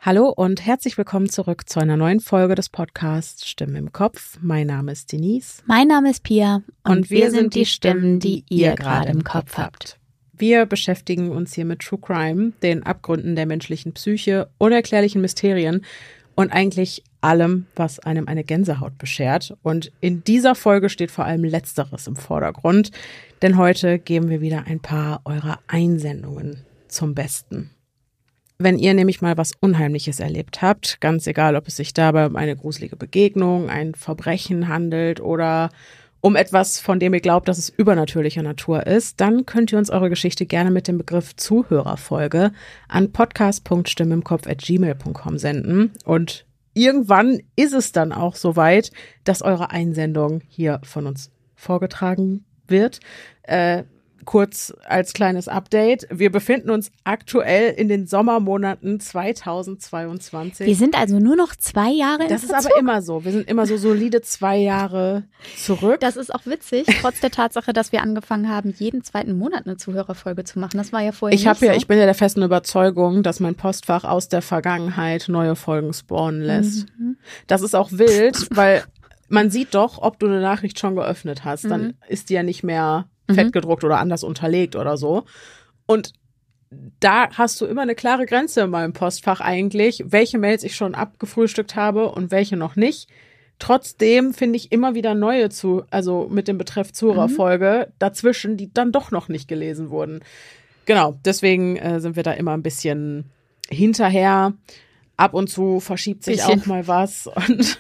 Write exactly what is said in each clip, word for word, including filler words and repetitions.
Hallo und herzlich willkommen zurück zu einer neuen Folge des Podcasts Stimmen im Kopf. Mein Name ist Denise. Mein Name ist Pia. Und, und wir, wir sind die Stimmen, die ihr gerade im Kopf habt. Wir beschäftigen uns hier mit True Crime, den Abgründen der menschlichen Psyche, unerklärlichen Mysterien und eigentlich allem, was einem eine Gänsehaut beschert. Und in dieser Folge steht vor allem Letzteres im Vordergrund, denn heute geben wir wieder ein paar eurer Einsendungen zum Besten. Wenn ihr nämlich mal was Unheimliches erlebt habt, ganz egal, ob es sich dabei um eine gruselige Begegnung, ein Verbrechen handelt oder um etwas, von dem ihr glaubt, dass es übernatürlicher Natur ist, dann könnt ihr uns eure Geschichte gerne mit dem Begriff Zuhörerfolge an podcast punkt stimmenimkopf at gmail punkt com senden. Und irgendwann ist es dann auch soweit, dass eure Einsendung hier von uns vorgetragen wird. Äh, Kurz als kleines Update. Wir befinden uns aktuell in den Sommermonaten zweitausendzweiundzwanzig. Wir sind also nur noch zwei Jahre im Das ist Verzug. aber immer so. Wir sind immer so solide zwei Jahre zurück. Das ist auch witzig, trotz der Tatsache, dass wir angefangen haben, jeden zweiten Monat eine Zuhörerfolge zu machen. Das war ja vorher ich nicht ja, so. Ich bin ja der festen Überzeugung, dass mein Postfach aus der Vergangenheit neue Folgen spawnen lässt. Mhm. Das ist auch wild, weil man sieht doch, ob du eine Nachricht schon geöffnet hast. Dann mhm. ist die ja nicht mehr fett gedruckt oder anders unterlegt oder so. Und da hast du immer eine klare Grenze in meinem Postfach eigentlich, welche Mails ich schon abgefrühstückt habe und welche noch nicht. Trotzdem finde ich immer wieder neue zu, also mit dem Betreff Zuhörerfolge mhm. dazwischen, die dann doch noch nicht gelesen wurden. Genau, deswegen äh, sind wir da immer ein bisschen hinterher. Ab und zu verschiebt sich bisschen. auch mal was und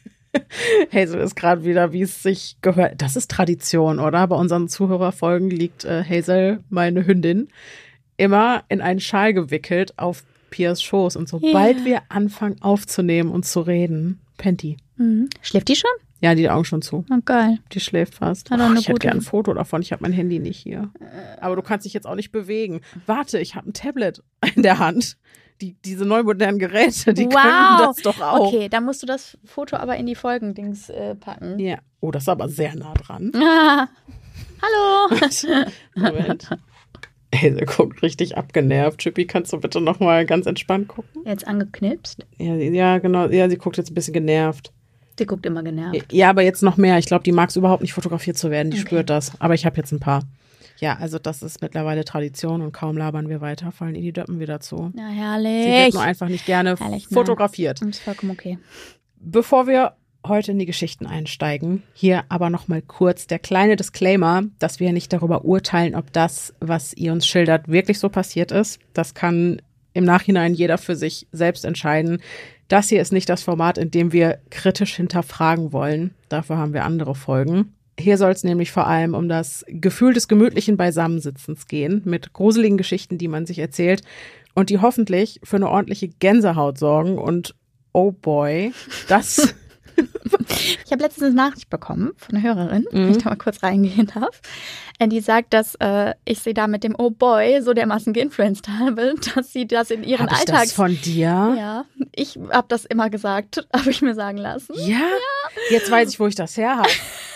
Hazel ist gerade wieder, wie es sich gehört. Das ist Tradition, oder? Bei unseren Zuhörerfolgen liegt äh, Hazel, meine Hündin, immer in einen Schal gewickelt auf Pias Schoß. Und sobald yeah. wir anfangen aufzunehmen und zu reden, pennt die. Mhm. Schläft die schon? Ja, die Augen schon zu. Oh, geil. Die schläft fast. Hat Oh, ich hätte gerne ein Foto davon. Ich habe mein Handy nicht hier. Aber du kannst dich jetzt auch nicht bewegen. Warte, ich habe ein Tablet in der Hand. Die, diese neu modernen Geräte, die wow. können das doch auch. Okay, dann musst du das Foto aber in die Folgendings äh, packen. Ja. Oh, das ist aber sehr nah dran. Ah. Hallo. Moment. Ey, der guckt richtig abgenervt. Chippy, kannst du bitte noch mal ganz entspannt gucken? Jetzt angeknipst? Ja, ja, genau. Ja, sie guckt jetzt ein bisschen genervt. Sie guckt immer genervt. Ja, aber jetzt noch mehr. Ich glaube, die mag es überhaupt nicht, fotografiert zu werden. Die okay. spürt das. Aber ich habe jetzt ein paar. Ja, also das ist mittlerweile Tradition und kaum labern wir weiter, fallen ihr die Döppen wieder zu. Na, herrlich. Sie wird nur einfach nicht gerne herrlich, fotografiert. Das ist vollkommen okay. Bevor wir heute in die Geschichten einsteigen, hier aber noch mal kurz der kleine Disclaimer, dass wir nicht darüber urteilen, ob das, was ihr uns schildert, wirklich so passiert ist. Das kann im Nachhinein jeder für sich selbst entscheiden. Das hier ist nicht das Format, in dem wir kritisch hinterfragen wollen. Dafür haben wir andere Folgen. Hier soll es nämlich vor allem um das Gefühl des gemütlichen Beisammensitzens gehen, mit gruseligen Geschichten, die man sich erzählt und die hoffentlich für eine ordentliche Gänsehaut sorgen. Und oh boy, das... Ich habe letztens eine Nachricht bekommen von einer Hörerin, mhm. wenn ich da mal kurz reingehen darf. Die sagt, dass äh, ich sie da mit dem Oh boy so dermaßen geinfluenced habe, dass sie das in ihren Alltags... Hab ich das von dir? Ja, ich habe das immer gesagt, habe ich mir sagen lassen. Ja? ja? Jetzt weiß ich, wo ich das her habe.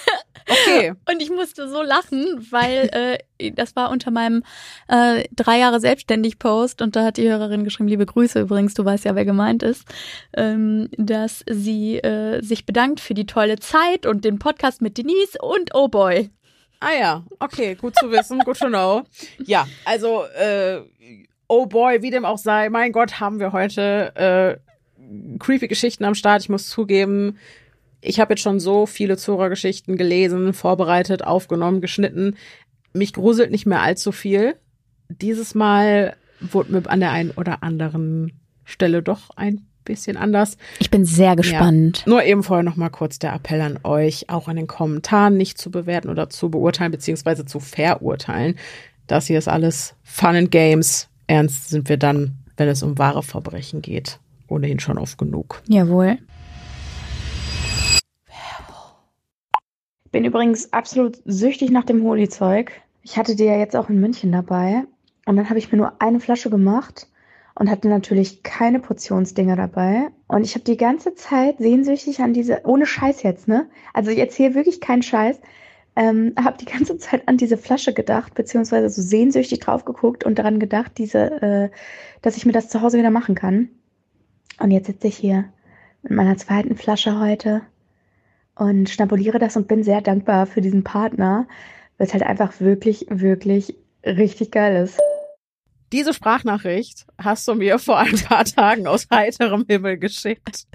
Okay. Und ich musste so lachen, weil äh, das war unter meinem äh, drei Jahre selbstständig Post und da hat die Hörerin geschrieben, liebe Grüße übrigens, du weißt ja, wer gemeint ist, ähm, dass sie äh, sich bedankt für die tolle Zeit und den Podcast mit Denise und Oh Boy. Ah ja, okay, gut zu wissen, good to know. Ja, also äh, Oh Boy, wie dem auch sei, mein Gott, haben wir heute äh, creepy Geschichten am Start. Ich muss zugeben, ich habe jetzt schon so viele Zuhörergeschichten gelesen, vorbereitet, aufgenommen, geschnitten. Mich gruselt nicht mehr allzu viel. Dieses Mal wurde mir an der einen oder anderen Stelle doch ein bisschen anders. Ich bin sehr gespannt. Ja, nur eben vorher noch mal kurz der Appell an euch, auch in den Kommentaren nicht zu bewerten oder zu beurteilen, beziehungsweise zu verurteilen. Das hier ist alles Fun and Games. Ernst sind wir dann, wenn es um wahre Verbrechen geht, ohnehin schon oft genug. Jawohl. Bin übrigens absolut süchtig nach dem Holi-Zeug. Ich hatte die ja jetzt auch in München dabei. Und dann habe ich mir nur eine Flasche gemacht und hatte natürlich keine Portionsdinger dabei. Und ich habe die ganze Zeit sehnsüchtig an diese, ohne Scheiß jetzt, ne? Also ich erzähle wirklich keinen Scheiß. Ähm, habe die ganze Zeit an diese Flasche gedacht, beziehungsweise so sehnsüchtig drauf geguckt und daran gedacht, diese, äh, dass ich mir das zu Hause wieder machen kann. Und jetzt sitze ich hier mit meiner zweiten Flasche heute und schnabuliere das und bin sehr dankbar für diesen Partner, weil es halt einfach wirklich, wirklich richtig geil ist. Diese Sprachnachricht hast du mir vor ein paar Tagen aus heiterem Himmel geschickt.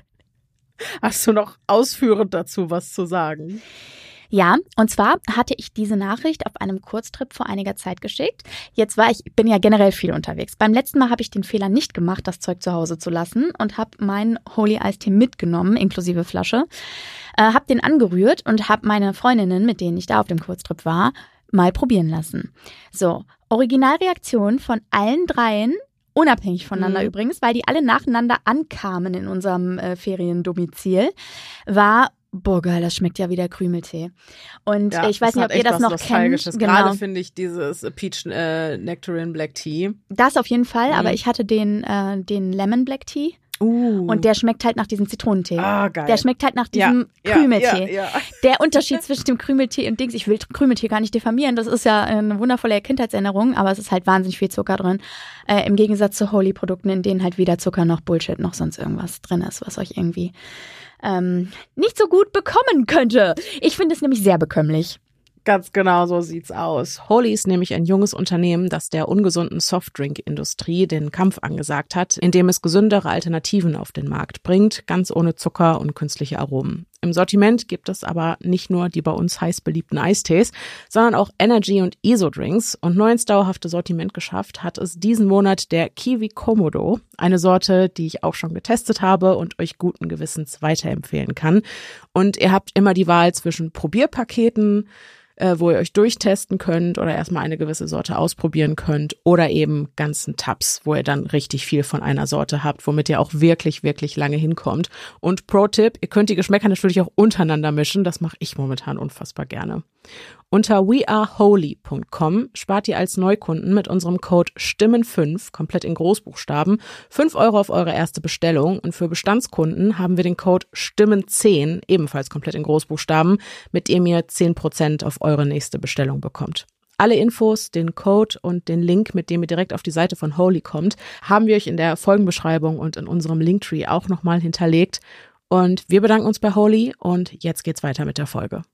Hast du noch ausführend dazu was zu sagen? Ja, und zwar hatte ich diese Nachricht auf einem Kurztrip vor einiger Zeit geschickt. Jetzt war ich, bin ja generell viel unterwegs. Beim letzten Mal habe ich den Fehler nicht gemacht, das Zeug zu Hause zu lassen und habe meinen Holy Eistee mitgenommen, inklusive Flasche, äh, habe den angerührt und habe meine Freundinnen, mit denen ich da auf dem Kurztrip war, mal probieren lassen. So, Originalreaktion von allen dreien, unabhängig voneinander mhm. übrigens, weil die alle nacheinander ankamen in unserem äh, Feriendomizil, war: Boah, geil, das schmeckt ja wie der Krümeltee. Und ja, ich weiß nicht, ob ihr das noch kennt. Genau. Gerade finde ich dieses Peach äh, Nectarine Black Tea. Das auf jeden Fall, mhm. aber ich hatte den, äh, den Lemon Black Tea. Uh. Und der schmeckt halt nach diesem Zitronentee. Ah, geil. Der schmeckt halt nach diesem ja, Krümeltee. Ja, ja, ja. Der Unterschied zwischen dem Krümeltee und Dings, ich will Krümeltee gar nicht diffamieren, das ist ja eine wundervolle Kindheitserinnerung, aber es ist halt wahnsinnig viel Zucker drin. Äh, Im Gegensatz zu Holy-Produkten, in denen halt weder Zucker noch Bullshit noch sonst irgendwas drin ist, was euch irgendwie ähm, nicht so gut bekommen könnte. Ich finde es nämlich sehr bekömmlich. Ganz genau so sieht's aus. Holy ist nämlich ein junges Unternehmen, das der ungesunden Softdrink-Industrie den Kampf angesagt hat, indem es gesündere Alternativen auf den Markt bringt, ganz ohne Zucker und künstliche Aromen. Im Sortiment gibt es aber nicht nur die bei uns heiß beliebten Eistees, sondern auch Energy- und I S O-Drinks. Und neu ins dauerhafte Sortiment geschafft hat es diesen Monat der Kiwi Komodo, eine Sorte, die ich auch schon getestet habe und euch guten Gewissens weiterempfehlen kann. Und ihr habt immer die Wahl zwischen Probierpaketen, wo ihr euch durchtesten könnt oder erstmal eine gewisse Sorte ausprobieren könnt oder eben ganzen Tabs, wo ihr dann richtig viel von einer Sorte habt, womit ihr auch wirklich, wirklich lange hinkommt. Und Pro-Tipp, ihr könnt die Geschmäcker natürlich auch untereinander mischen, das mache ich momentan unfassbar gerne. Unter we are holy punkt com spart ihr als Neukunden mit unserem Code Stimmen fünf, komplett in Großbuchstaben, fünf Euro auf eure erste Bestellung. Und für Bestandskunden haben wir den Code Stimmen zehn, ebenfalls komplett in Großbuchstaben, mit dem ihr zehn Prozent auf eure nächste Bestellung bekommt. Alle Infos, den Code und den Link, mit dem ihr direkt auf die Seite von Holy kommt, haben wir euch in der Folgenbeschreibung und in unserem Linktree auch nochmal hinterlegt. Und wir bedanken uns bei Holy und jetzt geht's weiter mit der Folge.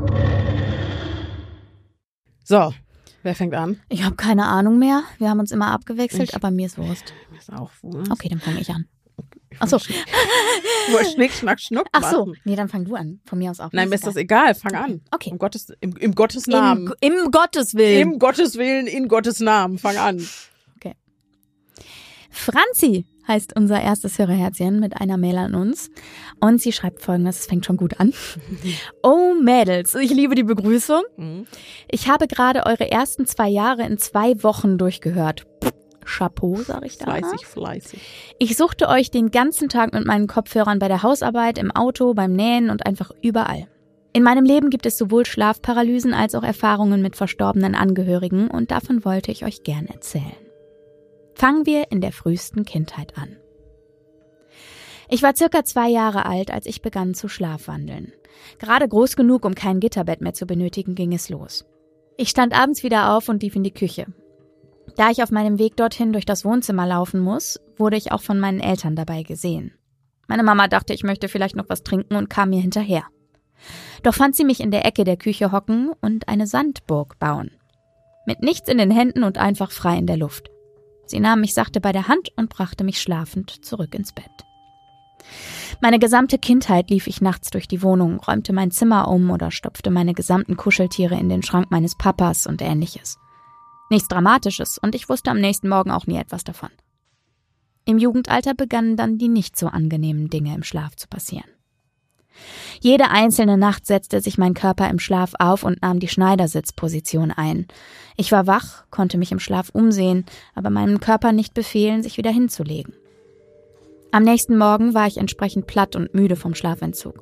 So, wer fängt an? Ich habe keine Ahnung mehr. Wir haben uns immer abgewechselt, ich, aber mir ist Wurst. Mir ist auch Wurst. Okay, dann fange ich an. Ich Ach so. Ich wollte Schnick, Schnack, Schnuck Ach so. machen. Nee, dann fang du an. Von mir aus auch. Nein, mir ist das egal. Fang an. Okay. Um Gottes, im, im Gottes Namen. Im, Im Gottes Willen. Im Gottes Willen, in Gottes Namen. Fang an. Okay. Franzi heißt unser erstes Hörerherzchen mit einer Mail an uns. Und sie schreibt Folgendes, es fängt schon gut an. Oh Mädels, ich liebe die Begrüßung. Mhm. Ich habe gerade eure ersten zwei Jahre in zwei Wochen durchgehört. Chapeau, sag ich da. Fleißig, fleißig. Ich suchte euch den ganzen Tag mit meinen Kopfhörern bei der Hausarbeit, im Auto, beim Nähen und einfach überall. In meinem Leben gibt es sowohl Schlafparalysen als auch Erfahrungen mit verstorbenen Angehörigen und davon wollte ich euch gern erzählen. Fangen wir in der frühesten Kindheit an. Ich war circa zwei Jahre alt, als ich begann zu schlafwandeln. Gerade groß genug, um kein Gitterbett mehr zu benötigen, ging es los. Ich stand abends wieder auf und lief in die Küche. Da ich auf meinem Weg dorthin durch das Wohnzimmer laufen muss, wurde ich auch von meinen Eltern dabei gesehen. Meine Mama dachte, ich möchte vielleicht noch was trinken und kam mir hinterher. Doch fand sie mich in der Ecke der Küche hocken und eine Sandburg bauen. Mit nichts in den Händen und einfach frei in der Luft. Sie nahm mich sachte bei der Hand und brachte mich schlafend zurück ins Bett. Meine gesamte Kindheit lief ich nachts durch die Wohnung, räumte mein Zimmer um oder stopfte meine gesamten Kuscheltiere in den Schrank meines Papas und ähnliches. Nichts Dramatisches und ich wusste am nächsten Morgen auch nie etwas davon. Im Jugendalter begannen dann die nicht so angenehmen Dinge im Schlaf zu passieren. Jede einzelne Nacht setzte sich mein Körper im Schlaf auf und nahm die Schneidersitzposition ein. Ich war wach, konnte mich im Schlaf umsehen, aber meinem Körper nicht befehlen, sich wieder hinzulegen. Am nächsten Morgen war ich entsprechend platt und müde vom Schlafentzug.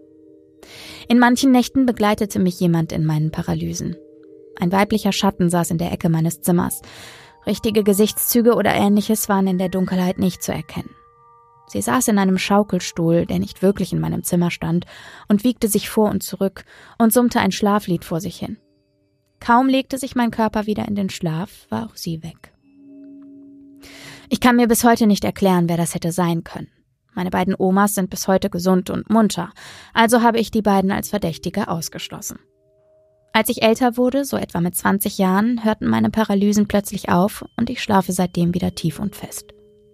In manchen Nächten begleitete mich jemand in meinen Paralysen. Ein weiblicher Schatten saß in der Ecke meines Zimmers. Richtige Gesichtszüge oder Ähnliches waren in der Dunkelheit nicht zu erkennen. Sie saß in einem Schaukelstuhl, der nicht wirklich in meinem Zimmer stand, und wiegte sich vor und zurück und summte ein Schlaflied vor sich hin. Kaum legte sich mein Körper wieder in den Schlaf, war auch sie weg. Ich kann mir bis heute nicht erklären, wer das hätte sein können. Meine beiden Omas sind bis heute gesund und munter, also habe ich die beiden als Verdächtige ausgeschlossen. Als ich älter wurde, so etwa mit zwanzig Jahren, hörten meine Paralysen plötzlich auf und ich schlafe seitdem wieder tief und fest.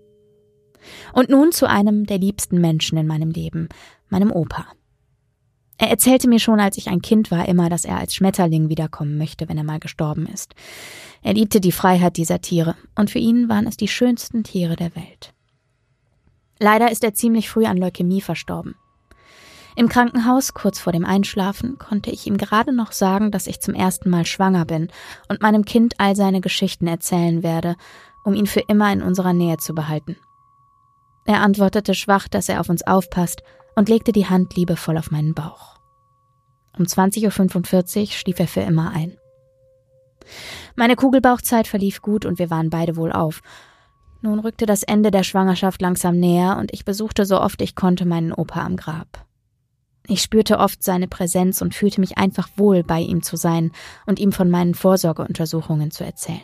Und nun zu einem der liebsten Menschen in meinem Leben, meinem Opa. Er erzählte mir schon, als ich ein Kind war, immer, dass er als Schmetterling wiederkommen möchte, wenn er mal gestorben ist. Er liebte die Freiheit dieser Tiere und für ihn waren es die schönsten Tiere der Welt. Leider ist er ziemlich früh an Leukämie verstorben. Im Krankenhaus, kurz vor dem Einschlafen, konnte ich ihm gerade noch sagen, dass ich zum ersten Mal schwanger bin und meinem Kind all seine Geschichten erzählen werde, um ihn für immer in unserer Nähe zu behalten. Er antwortete schwach, dass er auf uns aufpasst und legte die Hand liebevoll auf meinen Bauch. Um zwanzig Uhr fünfundvierzig schlief er für immer ein. Meine Kugelbauchzeit verlief gut und wir waren beide wohlauf. Nun rückte das Ende der Schwangerschaft langsam näher und ich besuchte so oft ich konnte meinen Opa am Grab. Ich spürte oft seine Präsenz und fühlte mich einfach wohl, bei ihm zu sein und ihm von meinen Vorsorgeuntersuchungen zu erzählen.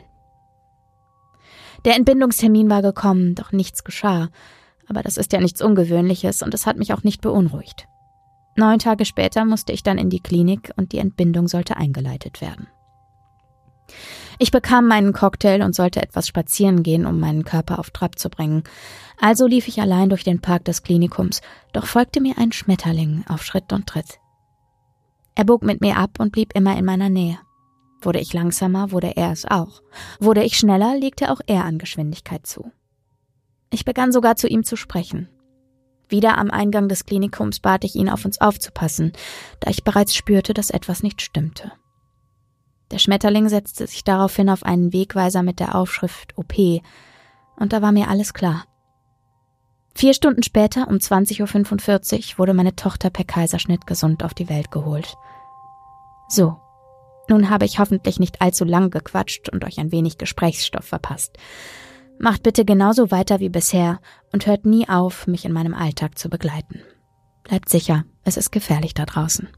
Der Entbindungstermin war gekommen, doch nichts geschah. Aber das ist ja nichts Ungewöhnliches und es hat mich auch nicht beunruhigt. Neun Tage später musste ich dann in die Klinik und die Entbindung sollte eingeleitet werden. Ich bekam meinen Cocktail und sollte etwas spazieren gehen, um meinen Körper auf Trab zu bringen. Also lief ich allein durch den Park des Klinikums, doch folgte mir ein Schmetterling auf Schritt und Tritt. Er bog mit mir ab und blieb immer in meiner Nähe. Wurde ich langsamer, wurde er es auch. Wurde ich schneller, legte auch er an Geschwindigkeit zu. Ich begann sogar zu ihm zu sprechen. Wieder am Eingang des Klinikums bat ich ihn, auf uns aufzupassen, da ich bereits spürte, dass etwas nicht stimmte. Der Schmetterling setzte sich daraufhin auf einen Wegweiser mit der Aufschrift O P, und da war mir alles klar. Vier Stunden später, um zwanzig Uhr fünfundvierzig, wurde meine Tochter per Kaiserschnitt gesund auf die Welt geholt. So, nun habe ich hoffentlich nicht allzu lang gequatscht und euch ein wenig Gesprächsstoff verpasst. Macht bitte genauso weiter wie bisher und hört nie auf, mich in meinem Alltag zu begleiten. Bleibt sicher, es ist gefährlich da draußen.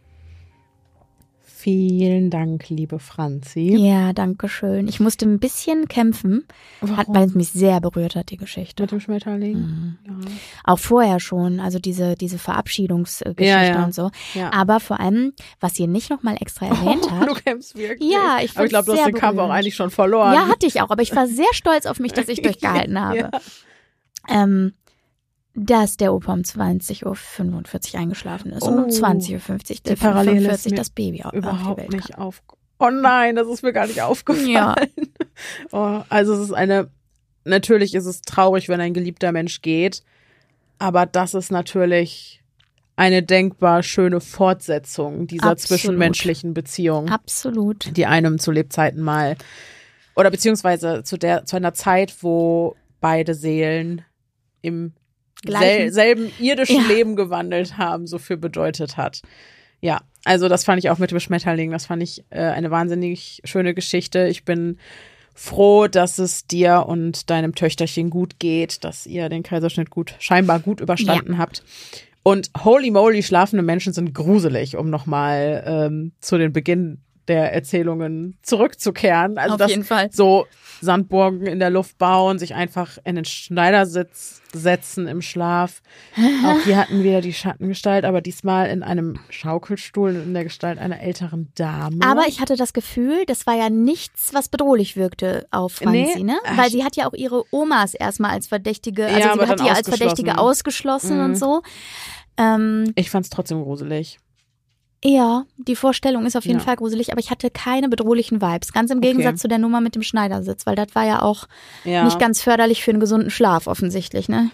Vielen Dank, liebe Franzi. Ja, danke schön. Ich musste ein bisschen kämpfen, hat, weil es mich sehr berührt hat, die Geschichte. Mit dem Schmetterling? Mhm. Ja. Auch vorher schon, also diese, diese Verabschiedungsgeschichte ja, ja. und so. Ja. Aber vor allem, was ihr nicht nochmal extra erwähnt Oh, hat. du kämpfst wirklich. Ja, ich Aber ich glaube, du hast den Kampf auch eigentlich schon verloren. Ja, hatte ich auch, aber ich war sehr stolz auf mich, dass ich durchgehalten habe. Ja. Ähm, dass der Opa um zwanzig Uhr fünfundvierzig eingeschlafen ist oh, und um zwanzig Uhr fünfzig, die fünfundvierzig das Baby auf überhaupt die Welt nicht kam. auf. Oh nein, das ist mir gar nicht aufgefallen. Ja. Oh, also es ist eine, natürlich ist es traurig, wenn ein geliebter Mensch geht, aber das ist natürlich eine denkbar schöne Fortsetzung dieser Absolut. zwischenmenschlichen Beziehung. Absolut. Die einem zu Lebzeiten mal, oder beziehungsweise zu der, zu einer Zeit, wo beide Seelen im sel- selben irdischen ja. Leben gewandelt haben, so viel bedeutet hat. Ja, also das fand ich auch mit dem Schmetterling, das fand ich äh, eine wahnsinnig schöne Geschichte. Ich bin froh, dass es dir und deinem Töchterchen gut geht, dass ihr den Kaiserschnitt gut, scheinbar gut überstanden ja. habt. Und holy moly, schlafende Menschen sind gruselig, um nochmal ähm, zu den Beginn der Erzählungen zurückzukehren. Also Auf das jeden Fall. So Sandburgen in der Luft bauen, sich einfach in den Schneidersitz setzen im Schlaf. Auch hier hatten wir die Schattengestalt, aber diesmal in einem Schaukelstuhl in der Gestalt einer älteren Dame. Aber ich hatte das Gefühl, das war ja nichts, was bedrohlich wirkte auf Franzi, Nee. ne? Weil sie hat ja auch ihre Omas erstmal als Verdächtige, also Ja, sie aber hat dann die als Verdächtige ausgeschlossen Mhm. und so. Ähm, Ich fand's trotzdem gruselig. ja, die Vorstellung ist auf jeden Ja. Fall gruselig, aber ich hatte keine bedrohlichen Vibes. Ganz im Gegensatz Okay. zu der Nummer mit dem Schneidersitz, weil das war ja auch Ja. nicht ganz förderlich für einen gesunden Schlaf offensichtlich, ne?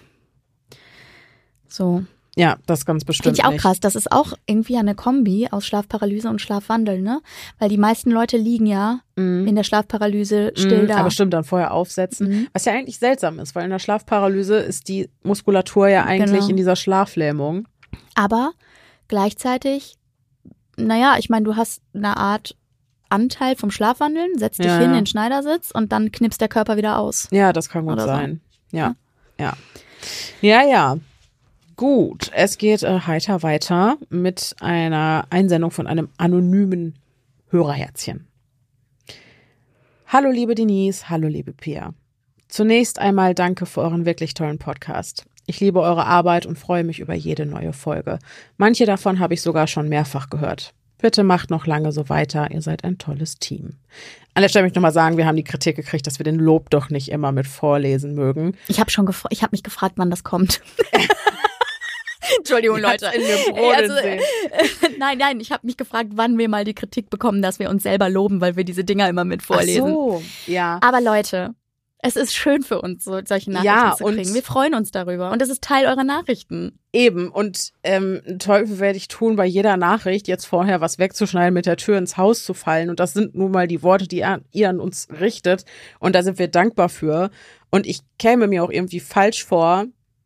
So. Ja, das ganz bestimmt Finde ich auch nicht. krass. Das ist auch irgendwie eine Kombi aus Schlafparalyse und Schlafwandel, ne? Weil die meisten Leute liegen ja Mhm. in der Schlafparalyse still Mhm, da. aber stimmt, dann vorher aufsetzen. Mhm. Was ja eigentlich seltsam ist, weil in der Schlafparalyse ist die Muskulatur ja eigentlich Genau. in dieser Schlaflähmung. Aber gleichzeitig, naja, ich meine, du hast eine Art Anteil vom Schlafwandeln, setzt dich Ja, hin ja. in den Schneidersitz und dann knipst der Körper wieder aus. Ja, das kann gut Oder so. sein. Ja, ja. Ja, ja. Gut, es geht äh, heiter weiter mit einer Einsendung von einem anonymen Hörerherzchen. Hallo liebe Denise, hallo liebe Pia. Zunächst einmal danke für euren wirklich tollen Podcast. Ich liebe eure Arbeit und freue mich über jede neue Folge. Manche davon habe ich sogar schon mehrfach gehört. Bitte macht noch lange so weiter, ihr seid ein tolles Team. An der Stelle möchte ich nochmal sagen, wir haben die Kritik gekriegt, dass wir den Lob doch nicht immer mit vorlesen mögen. Ich habe schon gefra- ich habe mich gefragt, wann das kommt. Entschuldigung, Leute. In mir brodeln also, sehen. Nein, nein, ich habe mich gefragt, wann wir mal die Kritik bekommen, dass wir uns selber loben, weil wir diese Dinger immer mit vorlesen. Ach so, ja. Aber Leute, es ist schön für uns, so solche Nachrichten ja, zu kriegen. Wir freuen uns darüber und es ist Teil eurer Nachrichten. Eben, und ähm, einen Teufel werde ich tun, bei jeder Nachricht jetzt vorher was wegzuschneiden, mit der Tür ins Haus zu fallen. Und das sind nun mal die Worte, die ihr, ihr an uns richtet. Und da sind wir dankbar für. Und ich käme mir auch irgendwie falsch vor,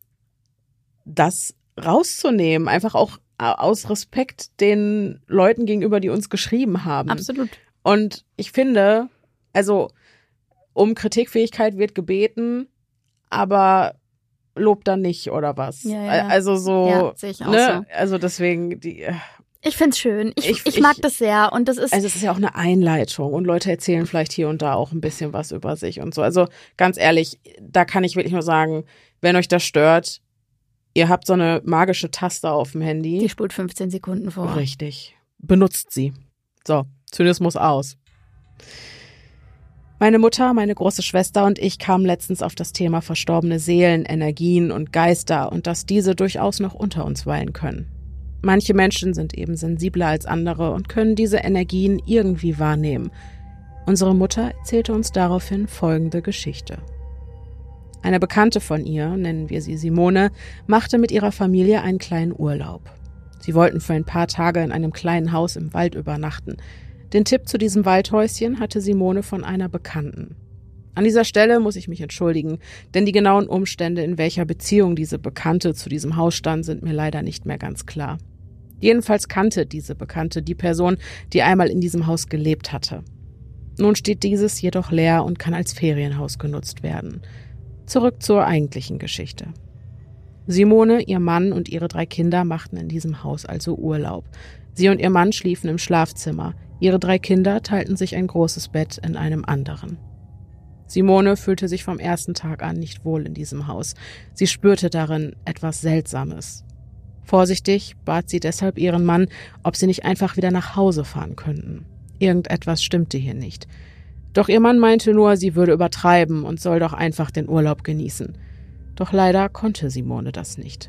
das rauszunehmen. Einfach auch aus Respekt den Leuten gegenüber, die uns geschrieben haben. Absolut. Und ich finde, also um Kritikfähigkeit wird gebeten, aber Lob dann nicht, oder was? Ja, ja. Also so, ja, sehe ich auch ne? so. Also deswegen, die. Ich find's schön. Ich, Ich- ich, mag ich- das sehr. Und das ist. Also es ist ja auch eine Einleitung und Leute erzählen vielleicht hier und da auch ein bisschen was über sich und so. Also ganz ehrlich, da kann ich wirklich nur sagen, wenn euch das stört, ihr habt so eine magische Taste auf dem Handy. die spult fünfzehn Sekunden vor. Richtig. Benutzt sie. So, Zynismus aus. Meine Mutter, meine große Schwester und ich kamen letztens auf das Thema verstorbene Seelen, Energien und Geister und dass diese durchaus noch unter uns weilen können. Manche Menschen sind eben sensibler als andere und können diese Energien irgendwie wahrnehmen. Unsere Mutter erzählte uns daraufhin folgende Geschichte. Eine Bekannte von ihr, nennen wir sie Simone, machte mit ihrer Familie einen kleinen Urlaub. Sie wollten für ein paar Tage in einem kleinen Haus im Wald übernachten. Den Tipp zu diesem Waldhäuschen hatte Simone von einer Bekannten. An dieser Stelle muss ich mich entschuldigen, denn die genauen Umstände, in welcher Beziehung diese Bekannte zu diesem Haus stand, sind mir leider nicht mehr ganz klar. Jedenfalls kannte diese Bekannte die Person, die einmal in diesem Haus gelebt hatte. Nun steht dieses jedoch leer und kann als Ferienhaus genutzt werden. Zurück zur eigentlichen Geschichte. Simone, ihr Mann und ihre drei Kinder machten in diesem Haus also Urlaub. Sie und ihr Mann schliefen im Schlafzimmer. Ihre drei Kinder teilten sich ein großes Bett in einem anderen. Simone fühlte sich vom ersten Tag an nicht wohl in diesem Haus. Sie spürte darin etwas Seltsames. Vorsichtig bat sie deshalb ihren Mann, ob sie nicht einfach wieder nach Hause fahren könnten. Irgendetwas stimmte hier nicht. Doch ihr Mann meinte nur, sie würde übertreiben und soll doch einfach den Urlaub genießen. Doch leider konnte Simone das nicht.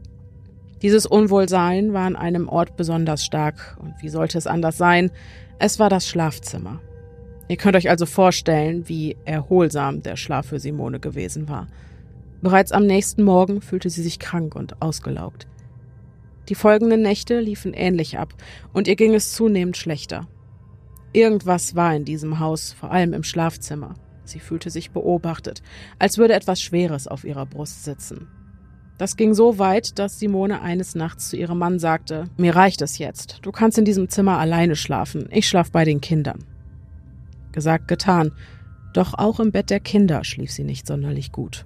Dieses Unwohlsein war an einem Ort besonders stark. Und wie sollte es anders sein? Es war das Schlafzimmer. Ihr könnt euch also vorstellen, wie erholsam der Schlaf für Simone gewesen war. Bereits am nächsten Morgen fühlte sie sich krank und ausgelaugt. Die folgenden Nächte liefen ähnlich ab und ihr ging es zunehmend schlechter. Irgendwas war in diesem Haus, vor allem im Schlafzimmer. Sie fühlte sich beobachtet, als würde etwas Schweres auf ihrer Brust sitzen. Das ging so weit, dass Simone eines Nachts zu ihrem Mann sagte, mir reicht es jetzt, du kannst in diesem Zimmer alleine schlafen, ich schlaf bei den Kindern. Gesagt, getan, doch auch im Bett der Kinder schlief sie nicht sonderlich gut.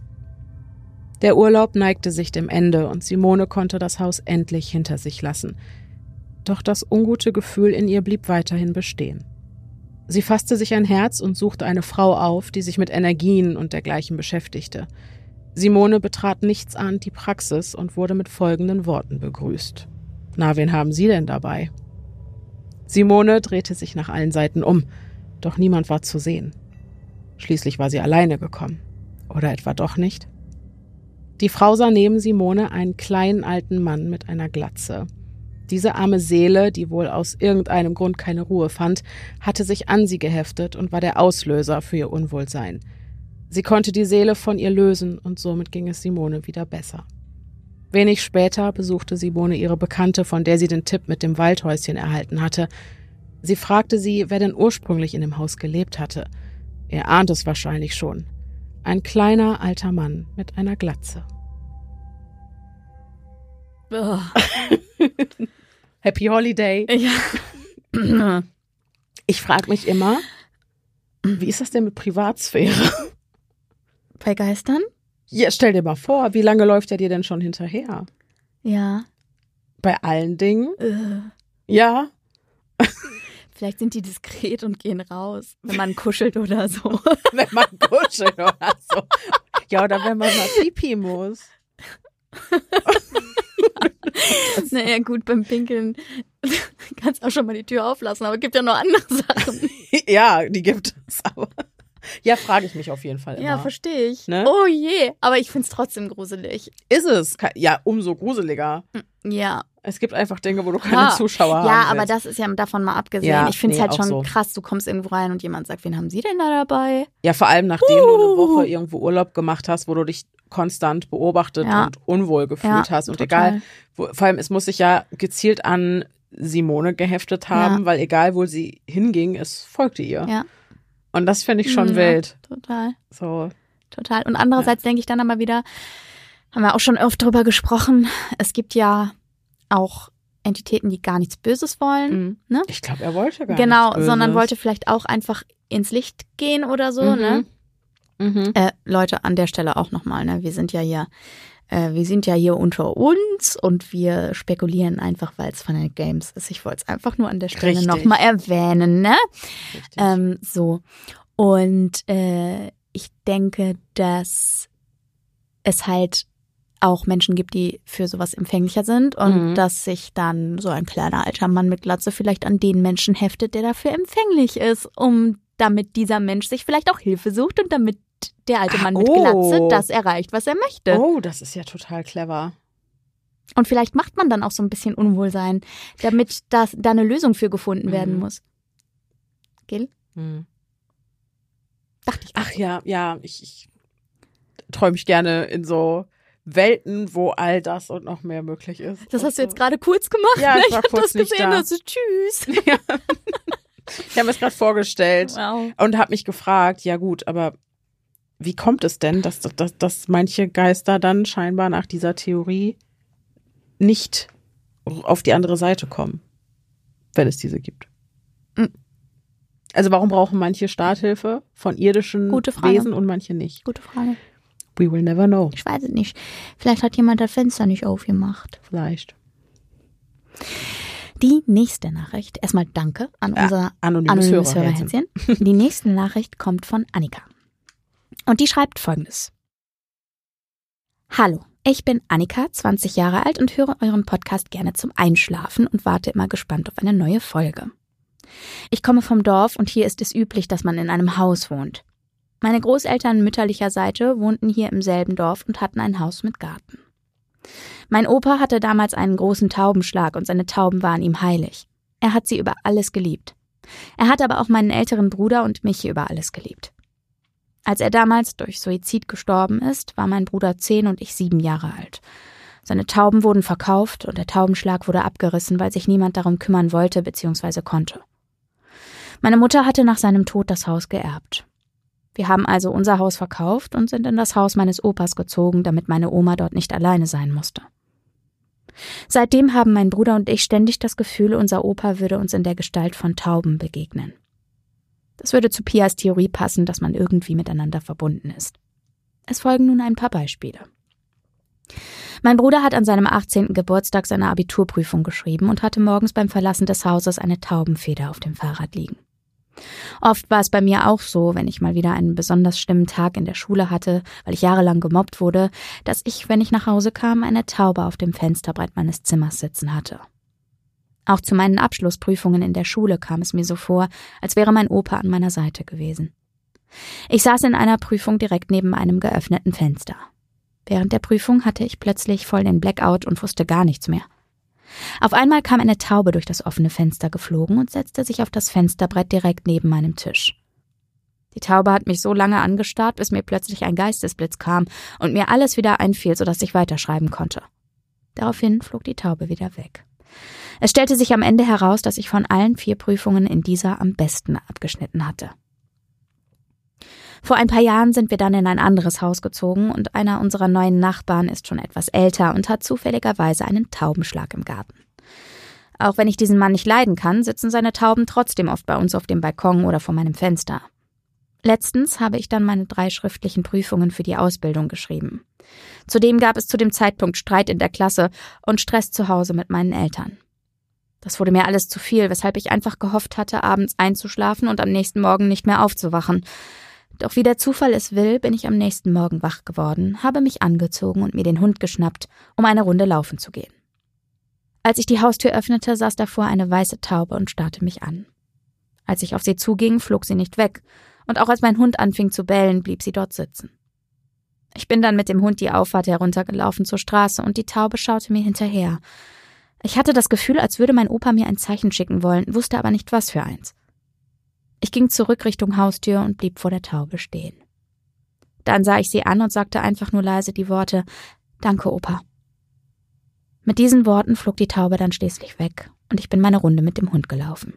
Der Urlaub neigte sich dem Ende und Simone konnte das Haus endlich hinter sich lassen. Doch das ungute Gefühl in ihr blieb weiterhin bestehen. Sie fasste sich ein Herz und suchte eine Frau auf, die sich mit Energien und dergleichen beschäftigte. Simone betrat nichtsahnd die Praxis und wurde mit folgenden Worten begrüßt. Na, wen haben Sie denn dabei? Simone drehte sich nach allen Seiten um, doch niemand war zu sehen. Schließlich war sie alleine gekommen. Oder etwa doch nicht? Die Frau sah neben Simone einen kleinen alten Mann mit einer Glatze. Diese arme Seele, die wohl aus irgendeinem Grund keine Ruhe fand, hatte sich an sie geheftet und war der Auslöser für ihr Unwohlsein. Sie konnte die Seele von ihr lösen und somit ging es Simone wieder besser. Wenig später besuchte Simone ihre Bekannte, von der sie den Tipp mit dem Waldhäuschen erhalten hatte. Sie fragte sie, wer denn ursprünglich in dem Haus gelebt hatte. Er ahnt es wahrscheinlich schon. Ein kleiner, alter Mann mit einer Glatze. Oh. Happy Holiday. Ja. Ich frage mich immer, wie ist das denn mit Privatsphäre? Bei Geistern? Ja, stell dir mal vor, wie lange läuft er dir denn schon hinterher? Ja. Bei allen Dingen? Äh. Ja. Vielleicht sind die diskret und gehen raus, wenn man kuschelt oder so. Wenn man kuschelt oder so. Ja, oder wenn man mal pipi muss. Naja, gut, beim Pinkeln kannst auch schon mal die Tür auflassen, aber es gibt ja noch andere Sachen. Ja, die gibt es, aber ja, frage ich mich auf jeden Fall immer. Ja, verstehe ich. Ne? Oh je, aber ich find's trotzdem gruselig. Ist es? Ja, umso gruseliger. Ja. Es gibt einfach Dinge, wo du keine Ja. Zuschauer haben Ja, willst. aber das ist ja davon mal abgesehen. Ja, ich find's nee, halt auch schon so. krass, du kommst irgendwo rein und jemand sagt, wen haben Sie denn da dabei? Ja, vor allem nachdem Uh. du eine Woche irgendwo Urlaub gemacht hast, wo du dich konstant beobachtet Ja. und unwohl gefühlt Ja, hast. Und total. egal, wo, vor allem es muss sich ja gezielt an Simone geheftet haben, Ja. weil egal, wo sie hinging, es folgte ihr. Ja. Und das finde ich schon Ja, wild. Total. So. Total. Und andererseits denke ich dann aber wieder, haben wir auch schon oft drüber gesprochen, es gibt ja auch Entitäten, die gar nichts Böses wollen. Mhm. Ne? Ich glaube, er wollte gar Genau, nichts sondern Böses. wollte vielleicht auch einfach ins Licht gehen oder so. Mhm. Ne? Mhm. Äh, Leute, an der Stelle auch nochmal, ne? Wir sind ja hier, äh, wir sind ja hier unter uns und wir spekulieren einfach, weil es Fun and Games ist. Ich wollte es einfach nur an der Stelle Richtig. nochmal erwähnen, ne? Richtig. Ähm, so. Und äh, ich denke, dass es halt auch Menschen gibt, die für sowas empfänglicher sind und Mhm. dass sich dann so ein kleiner alter Mann mit Glatze vielleicht an den Menschen heftet, der dafür empfänglich ist, um damit dieser Mensch sich vielleicht auch Hilfe sucht und damit der alte Ah, Mann mit oh. Glatze das erreicht, was er möchte. Oh, das ist ja total clever. Und vielleicht macht man dann auch so ein bisschen Unwohlsein, damit das, da eine Lösung für gefunden werden Mhm. muss. Gell? Hm. Dachte ich. Ach ja, ja, ich, ich träume mich gerne in so Welten, wo all das und noch mehr möglich ist. Das hast du Und jetzt gerade kurz gemacht. Ja, ne? ich Ich war habe kurz das nicht gesehen. da. Also, tschüss. so. Ja. Ich habe mir das gerade vorgestellt Wow. und habe mich gefragt, ja gut, aber wie kommt es denn, dass, dass, dass manche Geister dann scheinbar nach dieser Theorie nicht auf die andere Seite kommen, wenn es diese gibt? Mhm. Also warum brauchen manche Starthilfe von irdischen Gute Frage. Wesen und manche nicht? Gute Frage. We will never know. Ich weiß es nicht. Vielleicht hat jemand das Fenster nicht aufgemacht. Vielleicht. Die nächste Nachricht. Erstmal danke an Ja, unser anonymes anonymes Hörerhändchen. Hörerhändchen. Die nächste Nachricht kommt von Annika. Und die schreibt Folgendes. Hallo, ich bin Annika, zwanzig Jahre alt und höre euren Podcast gerne zum Einschlafen und warte immer gespannt auf eine neue Folge. Ich komme vom Dorf und hier ist es üblich, dass man in einem Haus wohnt. Meine Großeltern mütterlicher Seite wohnten hier im selben Dorf und hatten ein Haus mit Garten. Mein Opa hatte damals einen großen Taubenschlag und seine Tauben waren ihm heilig. Er hat sie über alles geliebt. Er hat aber auch meinen älteren Bruder und mich über alles geliebt. Als er damals durch Suizid gestorben ist, war mein Bruder zehn und ich sieben Jahre alt. Seine Tauben wurden verkauft und der Taubenschlag wurde abgerissen, weil sich niemand darum kümmern wollte bzw. konnte. Meine Mutter hatte nach seinem Tod das Haus geerbt. Wir haben also unser Haus verkauft und sind in das Haus meines Opas gezogen, damit meine Oma dort nicht alleine sein musste. Seitdem haben mein Bruder und ich ständig das Gefühl, unser Opa würde uns in der Gestalt von Tauben begegnen. Das würde zu Pias Theorie passen, dass man irgendwie miteinander verbunden ist. Es folgen nun ein paar Beispiele. Mein Bruder hat an seinem achtzehnten Geburtstag seine Abiturprüfung geschrieben und hatte morgens beim Verlassen des Hauses eine Taubenfeder auf dem Fahrrad liegen. Oft war es bei mir auch so, wenn ich mal wieder einen besonders schlimmen Tag in der Schule hatte, weil ich jahrelang gemobbt wurde, dass ich, wenn ich nach Hause kam, eine Taube auf dem Fensterbrett meines Zimmers sitzen hatte. Auch zu meinen Abschlussprüfungen in der Schule kam es mir so vor, als wäre mein Opa an meiner Seite gewesen. Ich saß in einer Prüfung direkt neben einem geöffneten Fenster. Während der Prüfung hatte ich plötzlich voll den Blackout und wusste gar nichts mehr. Auf einmal kam eine Taube durch das offene Fenster geflogen und setzte sich auf das Fensterbrett direkt neben meinem Tisch. Die Taube hat mich so lange angestarrt, bis mir plötzlich ein Geistesblitz kam und mir alles wieder einfiel, sodass ich weiterschreiben konnte. Daraufhin flog die Taube wieder weg. Es stellte sich am Ende heraus, dass ich von allen vier Prüfungen in dieser am besten abgeschnitten hatte. Vor ein paar Jahren sind wir dann in ein anderes Haus gezogen und einer unserer neuen Nachbarn ist schon etwas älter und hat zufälligerweise einen Taubenschlag im Garten. Auch wenn ich diesen Mann nicht leiden kann, sitzen seine Tauben trotzdem oft bei uns auf dem Balkon oder vor meinem Fenster. Letztens habe ich dann meine drei schriftlichen Prüfungen für die Ausbildung geschrieben. Zudem gab es zu dem Zeitpunkt Streit in der Klasse und Stress zu Hause mit meinen Eltern. Das wurde mir alles zu viel, weshalb ich einfach gehofft hatte, abends einzuschlafen und am nächsten Morgen nicht mehr aufzuwachen. Doch wie der Zufall es will, bin ich am nächsten Morgen wach geworden, habe mich angezogen und mir den Hund geschnappt, um eine Runde laufen zu gehen. Als ich die Haustür öffnete, saß davor eine weiße Taube und starrte mich an. Als ich auf sie zuging, flog sie nicht weg, und auch als mein Hund anfing zu bellen, blieb sie dort sitzen. Ich bin dann mit dem Hund die Auffahrt heruntergelaufen zur Straße und die Taube schaute mir hinterher. Ich hatte das Gefühl, als würde mein Opa mir ein Zeichen schicken wollen, wusste aber nicht, was für eins. Ich ging zurück Richtung Haustür und blieb vor der Taube stehen. Dann sah ich sie an und sagte einfach nur leise die Worte: »Danke, Opa.« Mit diesen Worten flog die Taube dann schließlich weg und ich bin meine Runde mit dem Hund gelaufen.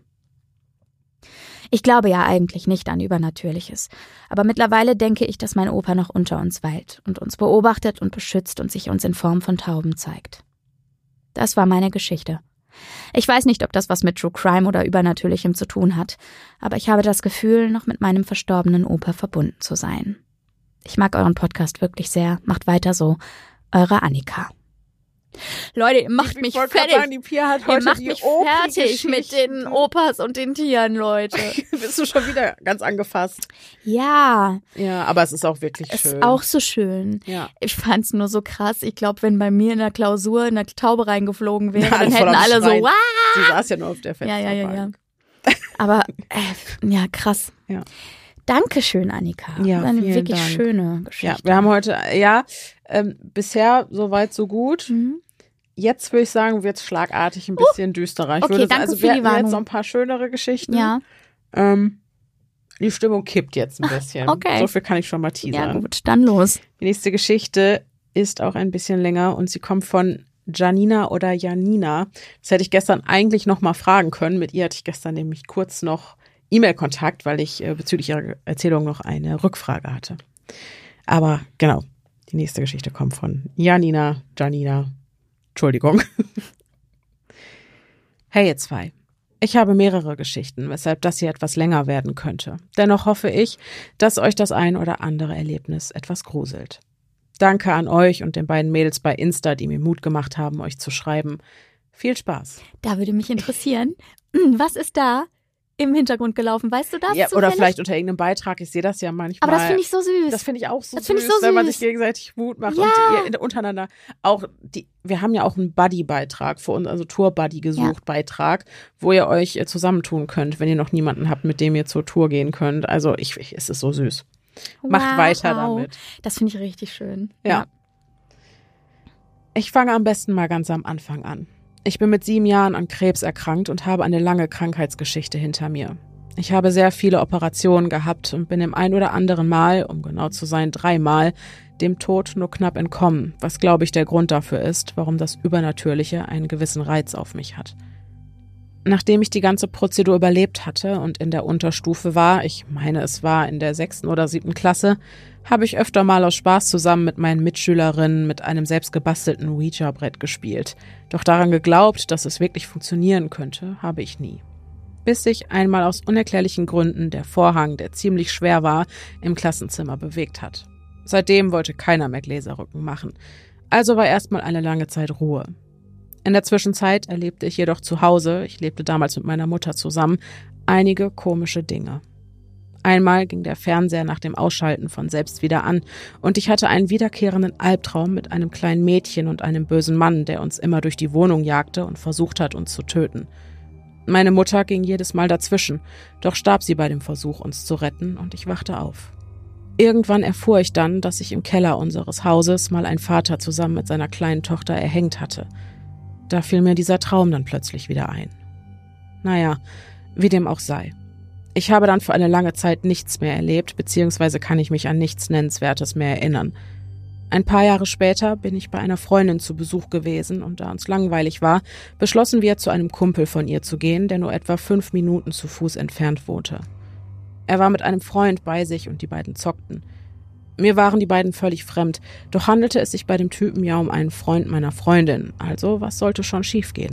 Ich glaube ja eigentlich nicht an Übernatürliches, aber mittlerweile denke ich, dass mein Opa noch unter uns weilt und uns beobachtet und beschützt und sich uns in Form von Tauben zeigt. Das war meine Geschichte. Ich weiß nicht, ob das was mit True Crime oder Übernatürlichem zu tun hat, aber ich habe das Gefühl, noch mit meinem verstorbenen Opa verbunden zu sein. Ich mag euren Podcast wirklich sehr. Macht weiter so. Eure Annika. Leute, ihr macht ich mich fertig. Sagen, die Pia hat heute ihr macht die mich fertig mit den Opas und den Tieren, Leute. Bist du schon wieder ganz angefasst? Ja. Ja, aber es ist auch wirklich es schön. Ist auch so schön. Ja. Ich fand's nur so krass. Ich glaube, wenn bei mir in der Klausur eine Taube reingeflogen wäre, ja, dann hätten alle Schreien. so, Wah! Sie saß ja nur auf der Fensterbank. Ja, ja, ja, ja. Aber, äh, ja, krass. Ja. Dankeschön, Annika. Ja, das ist eine vielen wirklich Dank. schöne Geschichte. Ja, wir haben heute, ja, ähm, bisher soweit so gut. Mhm. Jetzt würde ich sagen, wird es schlagartig ein bisschen uh, düsterer. Ich okay, würde danke sagen, also für wir die hatten Warnung. Jetzt noch ein paar schönere Geschichten. Ja. Ähm, die Stimmung kippt jetzt ein bisschen. Okay. So viel kann ich schon mal teasern. Ja gut, dann los. Die nächste Geschichte ist auch ein bisschen länger und sie kommt von Janina oder Janina. Das hätte ich gestern eigentlich noch mal fragen können. Mit ihr hatte ich gestern nämlich kurz noch E-Mail-Kontakt, weil ich äh, bezüglich ihrer Erzählung noch eine Rückfrage hatte. Aber genau, die nächste Geschichte kommt von Janina, Janina. Entschuldigung. Hey ihr zwei. Ich habe mehrere Geschichten, weshalb das hier etwas länger werden könnte. Dennoch hoffe ich, dass euch das ein oder andere Erlebnis etwas gruselt. Danke an euch und den beiden Mädels bei Insta, die mir Mut gemacht haben, euch zu schreiben. Viel Spaß. Da würde mich interessieren, was ist da im Hintergrund gelaufen? Weißt du das? Ja, zufällig? oder vielleicht unter irgendeinem Beitrag. Ich sehe das ja manchmal. Aber das finde ich so süß. Das finde ich auch so das süß, ich so süß, wenn man sich gegenseitig Mut macht ja. und ihr untereinander auch die. Wir haben ja auch einen Buddy-Beitrag für uns, also Tour-Buddy gesucht ja. Beitrag, wo ihr euch zusammentun könnt, wenn ihr noch niemanden habt, mit dem ihr zur Tour gehen könnt. Also ich, ich es ist so süß. Wow. Macht weiter damit. Das finde ich richtig schön. Ja. ja. Ich fange am besten mal ganz am Anfang an. Ich bin mit sieben Jahren an Krebs erkrankt und habe eine lange Krankheitsgeschichte hinter mir. Ich habe sehr viele Operationen gehabt und bin im ein oder anderen Mal, um genau zu sein dreimal, dem Tod nur knapp entkommen, was glaube ich der Grund dafür ist, warum das Übernatürliche einen gewissen Reiz auf mich hat. Nachdem ich die ganze Prozedur überlebt hatte und in der Unterstufe war, ich meine es war in der sechsten oder siebten Klasse, habe ich öfter mal aus Spaß zusammen mit meinen Mitschülerinnen mit einem selbst gebastelten Ouija-Brett gespielt. Doch daran geglaubt, dass es wirklich funktionieren könnte, habe ich nie. Bis sich einmal aus unerklärlichen Gründen der Vorhang, der ziemlich schwer war, im Klassenzimmer bewegt hat. Seitdem wollte keiner mehr Gläserrücken machen. Also war erstmal eine lange Zeit Ruhe. In der Zwischenzeit erlebte ich jedoch zu Hause, ich lebte damals mit meiner Mutter zusammen, einige komische Dinge. Einmal ging der Fernseher nach dem Ausschalten von selbst wieder an und ich hatte einen wiederkehrenden Albtraum mit einem kleinen Mädchen und einem bösen Mann, der uns immer durch die Wohnung jagte und versucht hat, uns zu töten. Meine Mutter ging jedes Mal dazwischen, doch starb sie bei dem Versuch, uns zu retten, und ich wachte auf. Irgendwann erfuhr ich dann, dass sich im Keller unseres Hauses mal ein Vater zusammen mit seiner kleinen Tochter erhängt hatte. Da fiel mir dieser Traum dann plötzlich wieder ein. Naja, wie dem auch sei. Ich habe dann für eine lange Zeit nichts mehr erlebt, beziehungsweise kann ich mich an nichts Nennenswertes mehr erinnern. Ein paar Jahre später bin ich bei einer Freundin zu Besuch gewesen und da uns langweilig war, beschlossen wir, zu einem Kumpel von ihr zu gehen, der nur etwa fünf Minuten zu Fuß entfernt wohnte. Er war mit einem Freund bei sich und die beiden zockten. Mir waren die beiden völlig fremd, doch handelte es sich bei dem Typen ja um einen Freund meiner Freundin, also was sollte schon schiefgehen?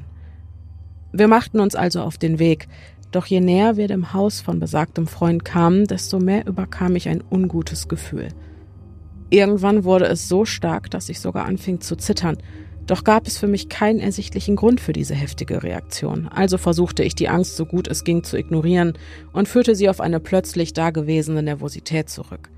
Wir machten uns also auf den Weg, doch je näher wir dem Haus von besagtem Freund kamen, desto mehr überkam ich ein ungutes Gefühl. Irgendwann wurde es so stark, dass ich sogar anfing zu zittern. Doch gab es für mich keinen ersichtlichen Grund für diese heftige Reaktion. Also versuchte ich, die Angst so gut es ging zu ignorieren und führte sie auf eine plötzlich dagewesene Nervosität zurück.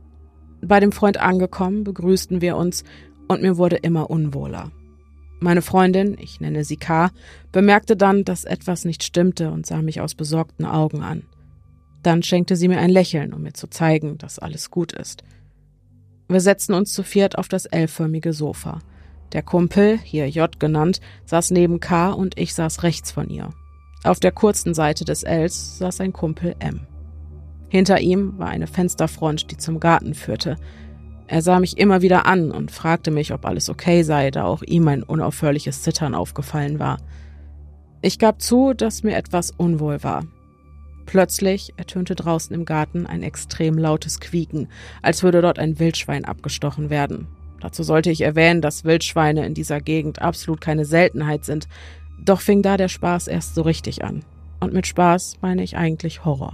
Bei dem Freund angekommen, begrüßten wir uns und mir wurde immer unwohler. Meine Freundin, ich nenne sie K., bemerkte dann, dass etwas nicht stimmte und sah mich aus besorgten Augen an. Dann schenkte sie mir ein Lächeln, um mir zu zeigen, dass alles gut ist. Wir setzten uns zu viert auf das L-förmige Sofa. Der Kumpel, hier J genannt, saß neben K und ich saß rechts von ihr. Auf der kurzen Seite des Ls saß ein Kumpel M. Hinter ihm war eine Fensterfront, die zum Garten führte. Er sah mich immer wieder an und fragte mich, ob alles okay sei, da auch ihm ein unaufhörliches Zittern aufgefallen war. Ich gab zu, dass mir etwas unwohl war. Plötzlich ertönte draußen im Garten ein extrem lautes Quieken, als würde dort ein Wildschwein abgestochen werden. Dazu sollte ich erwähnen, dass Wildschweine in dieser Gegend absolut keine Seltenheit sind, doch fing da der Spaß erst so richtig an. Und mit Spaß meine ich eigentlich Horror.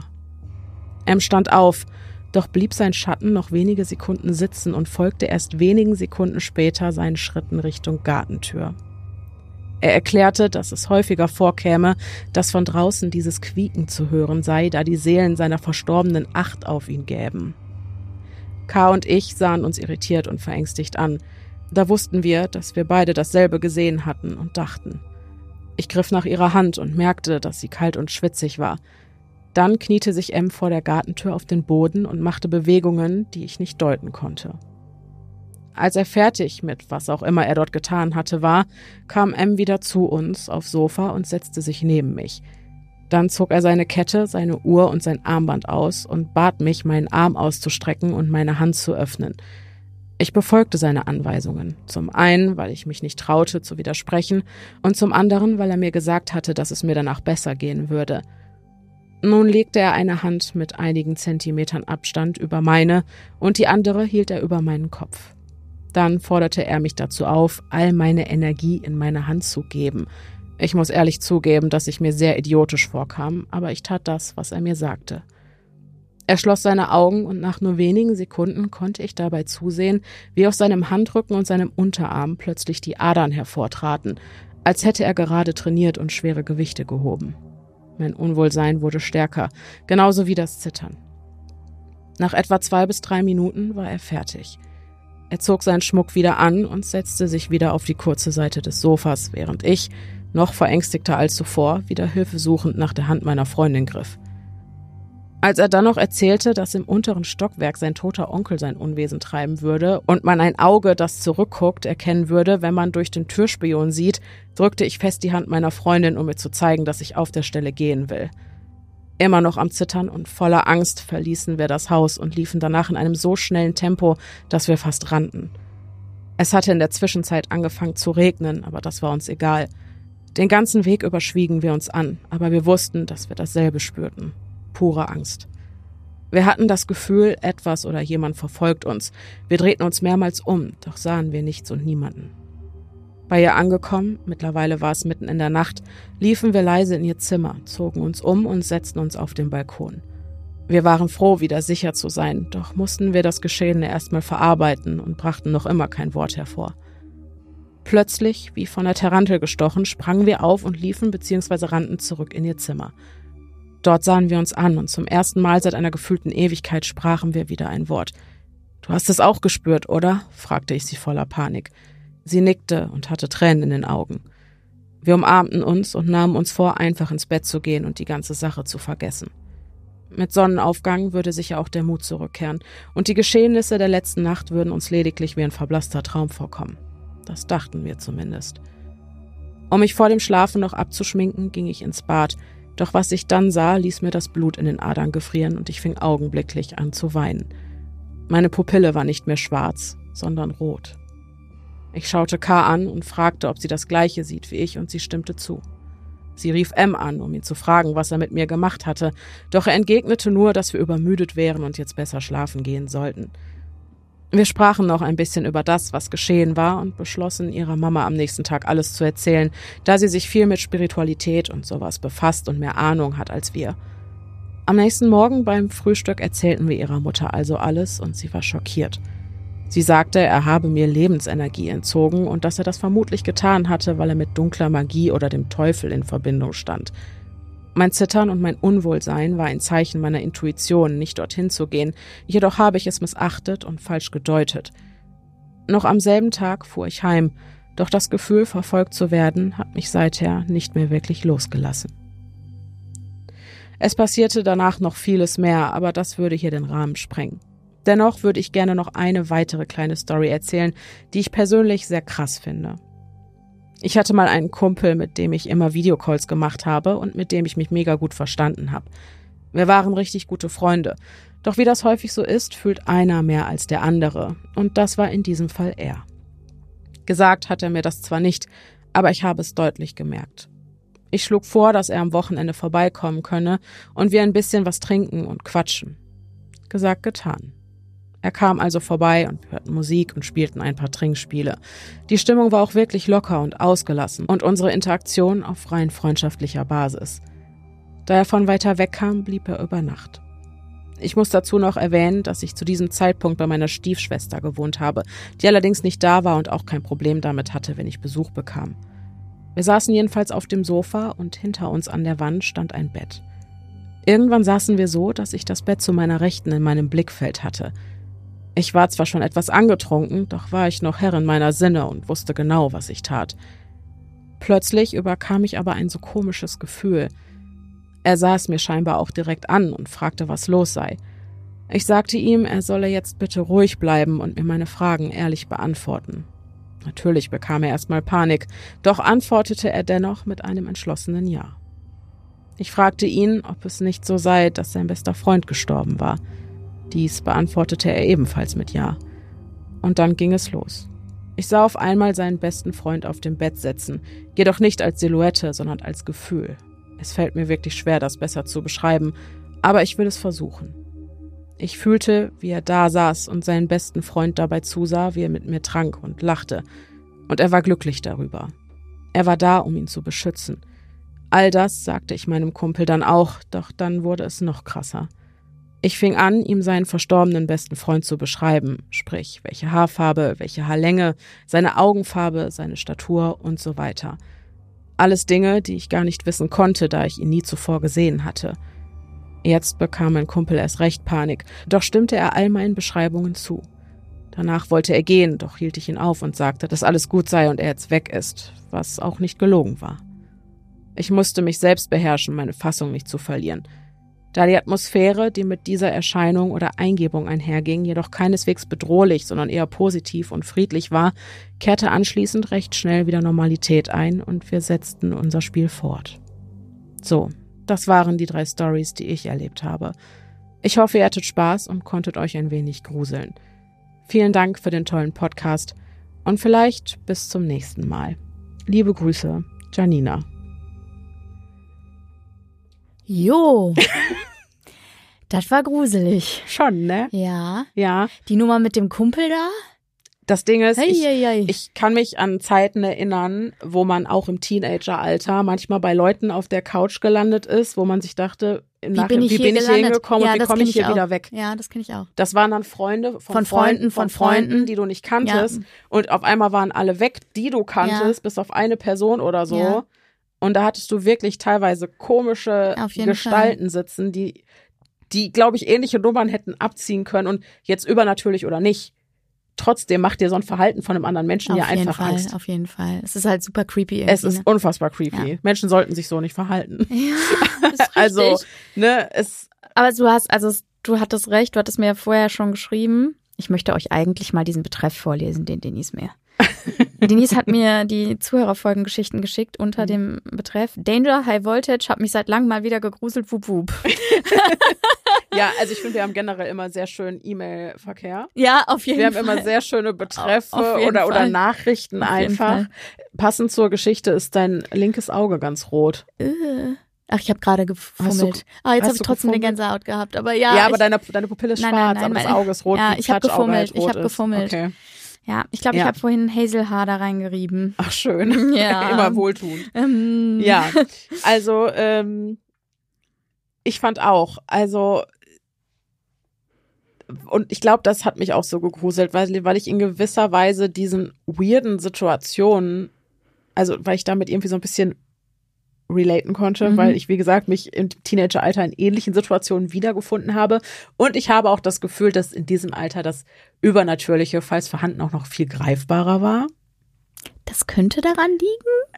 M stand auf, doch blieb sein Schatten noch wenige Sekunden sitzen und folgte erst wenigen Sekunden später seinen Schritten Richtung Gartentür. Er erklärte, dass es häufiger vorkäme, dass von draußen dieses Quieken zu hören sei, da die Seelen seiner Verstorbenen Acht auf ihn gäben. K. und ich sahen uns irritiert und verängstigt an. Da wussten wir, dass wir beide dasselbe gesehen hatten und dachten. Ich griff nach ihrer Hand und merkte, dass sie kalt und schwitzig war. Dann kniete sich M vor der Gartentür auf den Boden und machte Bewegungen, die ich nicht deuten konnte. Als er fertig mit was auch immer er dort getan hatte war, kam M wieder zu uns aufs Sofa und setzte sich neben mich. Dann zog er seine Kette, seine Uhr und sein Armband aus und bat mich, meinen Arm auszustrecken und meine Hand zu öffnen. Ich befolgte seine Anweisungen. Zum einen, weil ich mich nicht traute, zu widersprechen, und zum anderen, weil er mir gesagt hatte, dass es mir danach besser gehen würde. Nun legte er eine Hand mit einigen Zentimetern Abstand über meine und die andere hielt er über meinen Kopf. Dann forderte er mich dazu auf, all meine Energie in meine Hand zu geben. Ich muss ehrlich zugeben, dass ich mir sehr idiotisch vorkam, aber ich tat das, was er mir sagte. Er schloss seine Augen und nach nur wenigen Sekunden konnte ich dabei zusehen, wie aus seinem Handrücken und seinem Unterarm plötzlich die Adern hervortraten, als hätte er gerade trainiert und schwere Gewichte gehoben. Mein Unwohlsein wurde stärker, genauso wie das Zittern. Nach etwa zwei bis drei Minuten war er fertig. Er zog seinen Schmuck wieder an und setzte sich wieder auf die kurze Seite des Sofas, während ich, noch verängstigter als zuvor, wieder hilfesuchend nach der Hand meiner Freundin griff. Als er dann noch erzählte, dass im unteren Stockwerk sein toter Onkel sein Unwesen treiben würde und man ein Auge, das zurückguckt, erkennen würde, wenn man durch den Türspion sieht, drückte ich fest die Hand meiner Freundin, um mir zu zeigen, dass ich auf der Stelle gehen will. Immer noch am Zittern und voller Angst verließen wir das Haus und liefen danach in einem so schnellen Tempo, dass wir fast rannten. Es hatte in der Zwischenzeit angefangen zu regnen, aber das war uns egal. Den ganzen Weg über schwiegen wir uns an, aber wir wussten, dass wir dasselbe spürten. Pure Angst. Wir hatten das Gefühl, etwas oder jemand verfolgt uns. Wir drehten uns mehrmals um, doch sahen wir nichts und niemanden. Bei ihr angekommen, mittlerweile war es mitten in der Nacht, liefen wir leise in ihr Zimmer, zogen uns um und setzten uns auf den Balkon. Wir waren froh, wieder sicher zu sein, doch mussten wir das Geschehene erstmal verarbeiten und brachten noch immer kein Wort hervor. Plötzlich, wie von der Tarantel gestochen, sprangen wir auf und liefen bzw. rannten zurück in ihr Zimmer. Dort sahen wir uns an und zum ersten Mal seit einer gefühlten Ewigkeit sprachen wir wieder ein Wort. »Du hast es auch gespürt, oder?« fragte ich sie voller Panik. Sie nickte und hatte Tränen in den Augen. Wir umarmten uns und nahmen uns vor, einfach ins Bett zu gehen und die ganze Sache zu vergessen. Mit Sonnenaufgang würde sicher auch der Mut zurückkehren und die Geschehnisse der letzten Nacht würden uns lediglich wie ein verblasster Traum vorkommen. Das dachten wir zumindest. Um mich vor dem Schlafen noch abzuschminken, ging ich ins Bad, doch was ich dann sah, ließ mir das Blut in den Adern gefrieren und ich fing augenblicklich an zu weinen. Meine Pupille war nicht mehr schwarz, sondern rot. Ich schaute K. an und fragte, ob sie das Gleiche sieht wie ich, und sie stimmte zu. Sie rief M. an, um ihn zu fragen, was er mit mir gemacht hatte, doch er entgegnete nur, dass wir übermüdet wären und jetzt besser schlafen gehen sollten. Wir sprachen noch ein bisschen über das, was geschehen war, und beschlossen, ihrer Mama am nächsten Tag alles zu erzählen, da sie sich viel mit Spiritualität und sowas befasst und mehr Ahnung hat als wir. Am nächsten Morgen beim Frühstück erzählten wir ihrer Mutter also alles und sie war schockiert. Sie sagte, er habe mir Lebensenergie entzogen und dass er das vermutlich getan hatte, weil er mit dunkler Magie oder dem Teufel in Verbindung stand. Mein Zittern und mein Unwohlsein war ein Zeichen meiner Intuition, nicht dorthin zu gehen, jedoch habe ich es missachtet und falsch gedeutet. Noch am selben Tag fuhr ich heim, doch das Gefühl, verfolgt zu werden, hat mich seither nicht mehr wirklich losgelassen. Es passierte danach noch vieles mehr, aber das würde hier den Rahmen sprengen. Dennoch würde ich gerne noch eine weitere kleine Story erzählen, die ich persönlich sehr krass finde. Ich hatte mal einen Kumpel, mit dem ich immer Videocalls gemacht habe und mit dem ich mich mega gut verstanden habe. Wir waren richtig gute Freunde. Doch wie das häufig so ist, fühlt einer mehr als der andere. Und das war in diesem Fall er. Gesagt hat er mir das zwar nicht, aber ich habe es deutlich gemerkt. Ich schlug vor, dass er am Wochenende vorbeikommen könne und wir ein bisschen was trinken und quatschen. Gesagt, getan. Er kam also vorbei und wir hörten Musik und spielten ein paar Trinkspiele. Die Stimmung war auch wirklich locker und ausgelassen und unsere Interaktion auf rein freundschaftlicher Basis. Da er von weiter weg kam, blieb er über Nacht. Ich muss dazu noch erwähnen, dass ich zu diesem Zeitpunkt bei meiner Stiefschwester gewohnt habe, die allerdings nicht da war und auch kein Problem damit hatte, wenn ich Besuch bekam. Wir saßen jedenfalls auf dem Sofa und hinter uns an der Wand stand ein Bett. Irgendwann saßen wir so, dass ich das Bett zu meiner Rechten in meinem Blickfeld hatte. Ich war zwar schon etwas angetrunken, doch war ich noch Herrin meiner Sinne und wusste genau, was ich tat. Plötzlich überkam mich aber ein so komisches Gefühl. Er sah es mir scheinbar auch direkt an und fragte, was los sei. Ich sagte ihm, er solle jetzt bitte ruhig bleiben und mir meine Fragen ehrlich beantworten. Natürlich bekam er erstmal Panik, doch antwortete er dennoch mit einem entschlossenen Ja. Ich fragte ihn, ob es nicht so sei, dass sein bester Freund gestorben war. Dies beantwortete er ebenfalls mit Ja. Und dann ging es los. Ich sah auf einmal seinen besten Freund auf dem Bett sitzen, jedoch nicht als Silhouette, sondern als Gefühl. Es fällt mir wirklich schwer, das besser zu beschreiben, aber ich will es versuchen. Ich fühlte, wie er da saß und seinen besten Freund dabei zusah, wie er mit mir trank und lachte. Und er war glücklich darüber. Er war da, um ihn zu beschützen. All das sagte ich meinem Kumpel dann auch, doch dann wurde es noch krasser. Ich fing an, ihm seinen verstorbenen besten Freund zu beschreiben, sprich, welche Haarfarbe, welche Haarlänge, seine Augenfarbe, seine Statur und so weiter. Alles Dinge, die ich gar nicht wissen konnte, da ich ihn nie zuvor gesehen hatte. Jetzt bekam mein Kumpel erst recht Panik, doch stimmte er all meinen Beschreibungen zu. Danach wollte er gehen, doch hielt ich ihn auf und sagte, dass alles gut sei und er jetzt weg ist, was auch nicht gelogen war. Ich musste mich selbst beherrschen, meine Fassung nicht zu verlieren. Da die Atmosphäre, die mit dieser Erscheinung oder Eingebung einherging, jedoch keineswegs bedrohlich, sondern eher positiv und friedlich war, kehrte anschließend recht schnell wieder Normalität ein und wir setzten unser Spiel fort. So, das waren die drei Stories, die ich erlebt habe. Ich hoffe, ihr hattet Spaß und konntet euch ein wenig gruseln. Vielen Dank für den tollen Podcast und vielleicht bis zum nächsten Mal. Liebe Grüße, Janina. Jo, das war gruselig. Schon, ne? Ja. Ja. Die Nummer mit dem Kumpel da? Das Ding ist, Hey, ich, hey, hey. ich kann mich an Zeiten erinnern, wo man auch im Teenageralter manchmal bei Leuten auf der Couch gelandet ist, wo man sich dachte, im Wie Nachhinein, bin ich wie hier bin ich hier gelandet? hingekommen Ja, und wie das komme kenn ich hier ich auch. wieder weg? Ja, das kenne ich auch. Das waren dann Freunde von, Von Freunden, von Freunden. die du nicht kanntest. Ja. Und auf einmal waren alle weg, die du kanntest, ja. bis auf eine Person oder so. Ja. Und da hattest du wirklich teilweise komische Gestalten Fall. sitzen, die, die, glaube ich, ähnliche Nummern hätten abziehen können und jetzt übernatürlich oder nicht. Trotzdem macht dir so ein Verhalten von einem anderen Menschen auf ja einfach Fall, Angst. Auf jeden Fall. Es ist halt super creepy irgendwie. Es ist ne? unfassbar creepy. Ja. Menschen sollten sich so nicht verhalten. Ja, ist richtig. Also, ne, es. Aber du hast, also du hattest recht, du hattest mir ja vorher schon geschrieben. Ich möchte euch eigentlich mal diesen Betreff vorlesen, den Denise mir. Denise hat mir die Zuhörerfolgengeschichten geschickt unter mhm. dem Betreff Danger, High Voltage, hab mich seit langem mal wieder gegruselt, wup wup. Ja, also ich finde, wir haben generell immer sehr schön E-Mail-Verkehr. Ja, auf jeden wir Fall. Wir haben immer sehr schöne Betreffe oder, oder Nachrichten auf einfach. Passend zur Geschichte ist dein linkes Auge ganz rot. Uh. Ach, ich habe gerade gefummelt. Ah, jetzt habe ich trotzdem eine Gänsehaut gehabt. Aber ja, ja ich, aber deine, deine Pupille ist nein, schwarz, nein, nein, aber das Auge ist rot. Ja, ich habe gefummelt. Halt ich habe gefummelt. Okay. Ja, ich glaube, ich ja. habe vorhin Hazelhaar da reingerieben. Ach, schön. Ja. Immer wohltuend. Ähm. Ja, also ähm, ich fand auch, also und ich glaube, das hat mich auch so gegruselt, weil, weil ich in gewisser Weise diesen weirden Situationen, also weil ich damit irgendwie so ein bisschen relaten konnte, mhm. weil ich, wie gesagt, mich im Teenageralter in ähnlichen Situationen wiedergefunden habe. Und ich habe auch das Gefühl, dass in diesem Alter das Übernatürliche, falls vorhanden, auch noch viel greifbarer war. Das könnte daran liegen,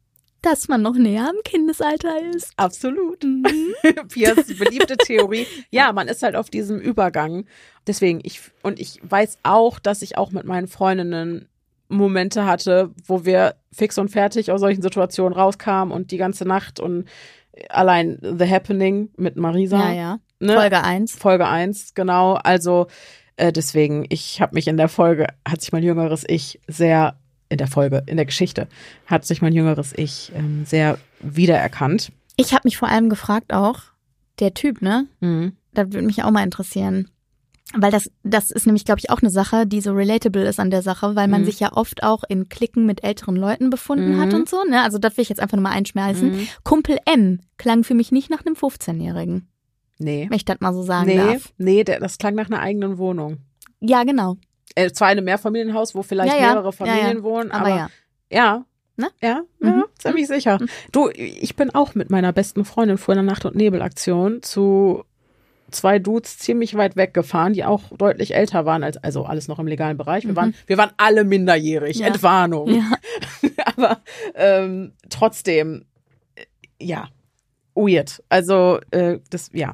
dass man noch näher am Kindesalter ist. Absolut. Mhm. Pias beliebte Theorie. Ja, man ist halt auf diesem Übergang. Deswegen, ich, und ich weiß auch, dass ich auch mit meinen Freundinnen Momente hatte, wo wir fix und fertig aus solchen Situationen rauskamen und die ganze Nacht und allein The Happening mit Marisa. Ja, ja. Ne? Folge eins. Folge eins, genau. Also äh, deswegen, ich habe mich in der Folge, hat sich mein jüngeres Ich sehr, in der Folge, in der Geschichte, hat sich mein jüngeres Ich ähm, sehr wiedererkannt. Ich habe mich vor allem gefragt auch, der Typ, ne? Mhm. Das würde mich auch mal interessieren. Weil das, das ist nämlich, glaube ich, auch eine Sache, die so relatable ist an der Sache, weil man mhm. sich ja oft auch in Cliquen mit älteren Leuten befunden mhm. hat und so, ne? Also das will ich jetzt einfach nur mal einschmeißen. Mhm. Kumpel M klang für mich nicht nach einem fünfzehnjährigen. Nee. Wenn ich das mal so sagen nee, darf. Nee, der, das klang nach einer eigenen Wohnung. Ja, genau. Äh, zwar in einem Mehrfamilienhaus, wo vielleicht ja, ja. mehrere Familien ja, ja. wohnen, aber, aber ja. Ja. Ne? Ja, mhm. ja, ziemlich sicher. Mhm. Du, ich bin auch mit meiner besten Freundin vor einer Nacht- und Nebelaktion zu zwei Dudes ziemlich weit weggefahren, die auch deutlich älter waren als, also alles noch im legalen Bereich. Wir mhm. waren, wir waren alle minderjährig, ja. Entwarnung. Ja. Aber ähm, trotzdem, äh, ja, weird. Also äh, das, ja,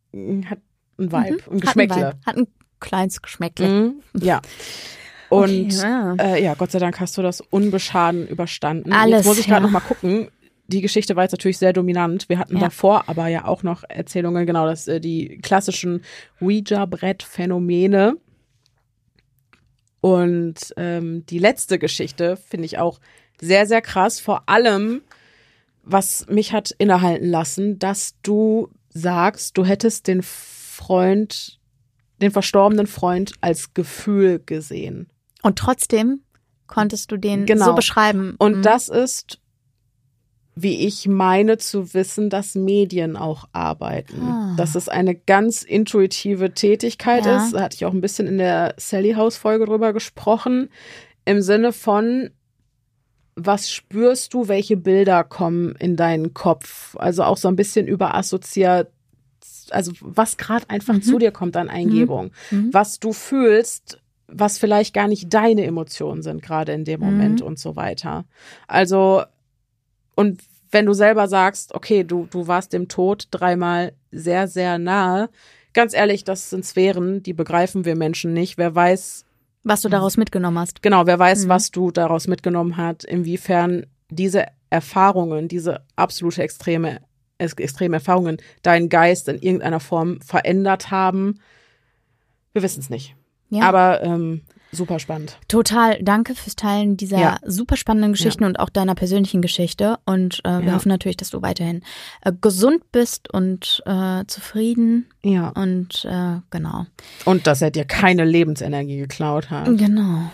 hat ein Vibe, mhm. ein Geschmäckle. Hat ein, Vibe. Hat ein kleines Geschmäckle. Mhm. Ja. Und okay, ja. Äh, ja, Gott sei Dank hast du das unbeschaden überstanden. Alles, Jetzt muss ich gerade ja. noch mal gucken. Die Geschichte war jetzt natürlich sehr dominant. Wir hatten ja. davor aber ja auch noch Erzählungen, genau, dass äh, die klassischen Ouija-Brett-Phänomene. Und ähm, die letzte Geschichte finde ich auch sehr, sehr krass. Vor allem, was mich hat innehalten lassen, dass du sagst, du hättest den Freund, den verstorbenen Freund als Gefühl gesehen. Und trotzdem konntest du den genau. so beschreiben. Und mhm. das ist, wie ich meine zu wissen, dass Medien auch arbeiten. Ah. Dass es eine ganz intuitive Tätigkeit ja. ist. Da hatte ich auch ein bisschen in der Sally House Folge drüber gesprochen. Im Sinne von, was spürst du, welche Bilder kommen in deinen Kopf? Also auch so ein bisschen über Assoziat, also was gerade einfach mhm. zu dir kommt an Eingebung. Mhm. Was du fühlst, was vielleicht gar nicht deine Emotionen sind, gerade in dem Moment mhm. und so weiter. Also, und wenn du selber sagst, okay, du, du warst dem Tod dreimal sehr, sehr nahe, ganz ehrlich, das sind Sphären, die begreifen wir Menschen nicht. Wer weiß, was du daraus mitgenommen hast. Genau, wer weiß, mhm. was du daraus mitgenommen hast, inwiefern diese Erfahrungen, diese absolute extreme, extreme Erfahrungen deinen Geist in irgendeiner Form verändert haben. Wir wissen es nicht. Ja. Aber ähm, super spannend. Total. Danke fürs Teilen dieser ja. super spannenden Geschichten ja. und auch deiner persönlichen Geschichte. Und äh, wir ja. hoffen natürlich, dass du weiterhin äh, gesund bist und äh, zufrieden. Ja. Und äh, genau. Und dass er dir keine Lebensenergie geklaut hat. Genau.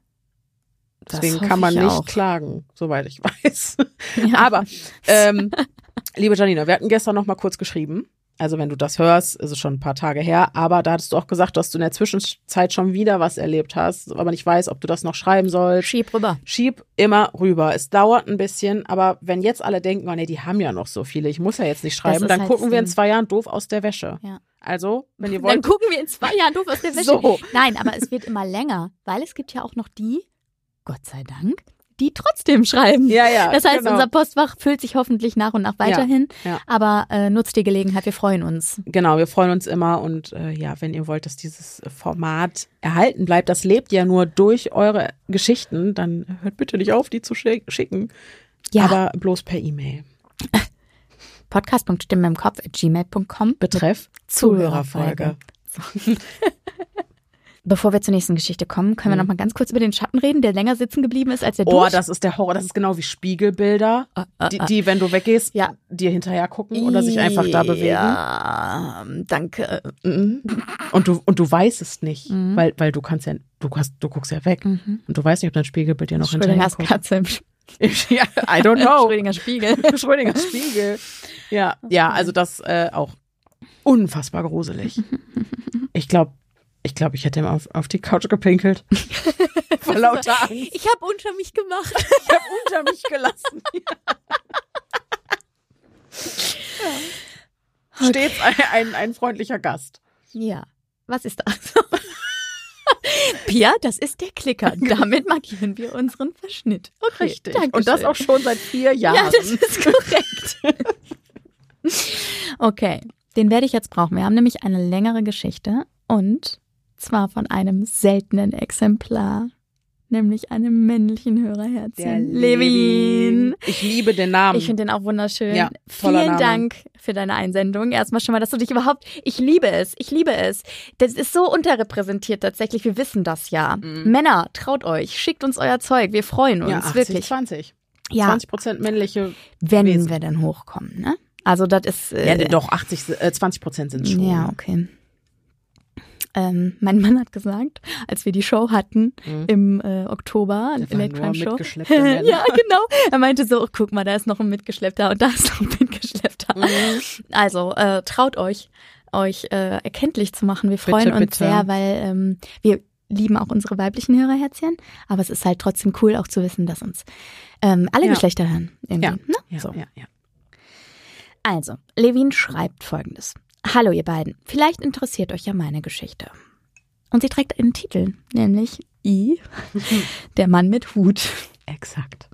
Deswegen kann man nicht auch. klagen, soweit ich weiß. Ja. Aber, ähm, liebe Janina, wir hatten gestern noch mal kurz geschrieben. Also wenn du das hörst, ist es schon ein paar Tage her. Aber da hattest du auch gesagt, dass du in der Zwischenzeit schon wieder was erlebt hast. Aber nicht weiß, ob du das noch schreiben sollst. Schieb rüber. Schieb immer rüber. Es dauert ein bisschen. Aber wenn jetzt alle denken, oh nee, die haben ja noch so viele, ich muss ja jetzt nicht schreiben, dann halt gucken wir in zwei Jahren doof aus der Wäsche. Ja. Also, wenn ihr wollt. Dann gucken wir in zwei Jahren doof aus der Wäsche. So. Nein, aber es wird immer länger. Weil es gibt ja auch noch die, Gott sei Dank, die trotzdem schreiben. Ja, ja. Das heißt, genau. unser Postfach füllt sich hoffentlich nach und nach weiterhin. Ja, ja. Aber äh, nutzt die Gelegenheit, wir freuen uns. Genau, wir freuen uns immer. Und äh, ja, wenn ihr wollt, dass dieses Format erhalten bleibt, das lebt ja nur durch eure Geschichten, dann hört bitte nicht auf, die zu schick- schicken. Ja. Aber bloß per E-Mail. podcast punkt stimme im Kopf at gmail punkt com Betreff Zuhörerfolge. So. Bevor wir zur nächsten Geschichte kommen, können wir noch mal ganz kurz über den Schatten reden, der länger sitzen geblieben ist als der Oh, Dusch. das ist der Horror. Das ist genau wie Spiegelbilder, uh, uh, uh. Die, die, wenn du weggehst, ja. dir hinterher gucken oder sich einfach da bewegen. Ja, danke. Mhm. Und du und du weißt es nicht, mhm. weil weil du kannst ja, du hast, du guckst ja weg mhm. und du weißt nicht, ob dein Spiegelbild dir noch hinterher Schrödingers guckt. Katze im Ja, I don't know. Schrödinger Spiegel. Schrödinger Spiegel. Ja, ja, also das äh, auch unfassbar gruselig. Ich glaube, Ich glaube, ich hätte ihm auf, auf die Couch gepinkelt. Vor lauter Angst. Ich habe unter mich gemacht. Ich habe unter mich gelassen. Ja. Stets ein, ein, ein freundlicher Gast. Ja, was ist das? Pia, das ist der Klicker. Damit markieren wir unseren Verschnitt. Okay, richtig. Dankeschön. Und das auch schon seit vier Jahren. Ja, das ist korrekt. Okay, den werde ich jetzt brauchen. Wir haben nämlich eine längere Geschichte und zwar von einem seltenen Exemplar. Nämlich einem männlichen Hörerherzchen. Der Levin. Ich liebe den Namen. Ich finde den auch wunderschön. Ja, Vielen Name. Dank für deine Einsendung. Erstmal schon mal, dass du dich überhaupt, ich liebe es, ich liebe es. Das ist so unterrepräsentiert tatsächlich, wir wissen das ja. Mhm. Männer, traut euch, schickt uns euer Zeug, wir freuen uns, ja, achtzig, wirklich. zwanzig. Ja. zwanzig Prozent männliche Wenn Wesen. wir dann hochkommen, ne? Also das ist... Äh, ja, doch, achtzig, äh, zwanzig Prozent sind schon. Ja, okay. Ähm, mein Mann hat gesagt, als wir die Show hatten mhm. im äh, Oktober, der Late Crime Show. Ja, genau. Er meinte so, oh, guck mal, da ist noch ein Mitgeschleppter und da ist noch ein Mitgeschleppter. Mhm. Also äh, traut euch, euch äh, erkenntlich zu machen. Wir freuen bitte, uns bitte. sehr, weil ähm, wir lieben auch unsere weiblichen Hörerherzchen, aber es ist halt trotzdem cool auch zu wissen, dass uns ähm, alle ja. Geschlechter hören. Irgendwie, ja. Ne? Ja, so. ja, ja. Also, Levin schreibt Folgendes. Hallo ihr beiden, vielleicht interessiert euch ja meine Geschichte. Und sie trägt einen Titel, nämlich I, der Mann mit Hut. Exakt.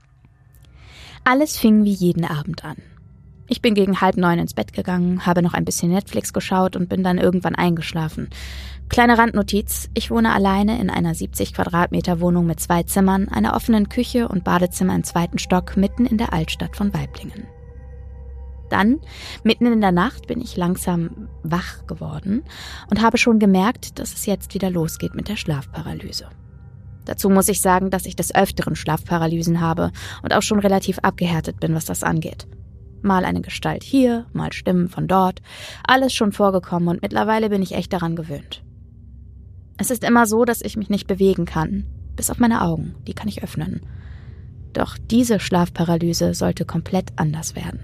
Alles fing wie jeden Abend an. Ich bin gegen halb neun ins Bett gegangen, habe noch ein bisschen Netflix geschaut und bin dann irgendwann eingeschlafen. Kleine Randnotiz, ich wohne alleine in einer siebzig Quadratmeter Wohnung mit zwei Zimmern, einer offenen Küche und Badezimmer im zweiten Stock mitten in der Altstadt von Waiblingen. Dann, mitten in der Nacht, bin ich langsam wach geworden und habe schon gemerkt, dass es jetzt wieder losgeht mit der Schlafparalyse. Dazu muss ich sagen, dass ich des Öfteren Schlafparalysen habe und auch schon relativ abgehärtet bin, was das angeht. Mal eine Gestalt hier, mal Stimmen von dort, alles schon vorgekommen und mittlerweile bin ich echt daran gewöhnt. Es ist immer so, dass ich mich nicht bewegen kann, bis auf meine Augen, die kann ich öffnen. Doch diese Schlafparalyse sollte komplett anders werden.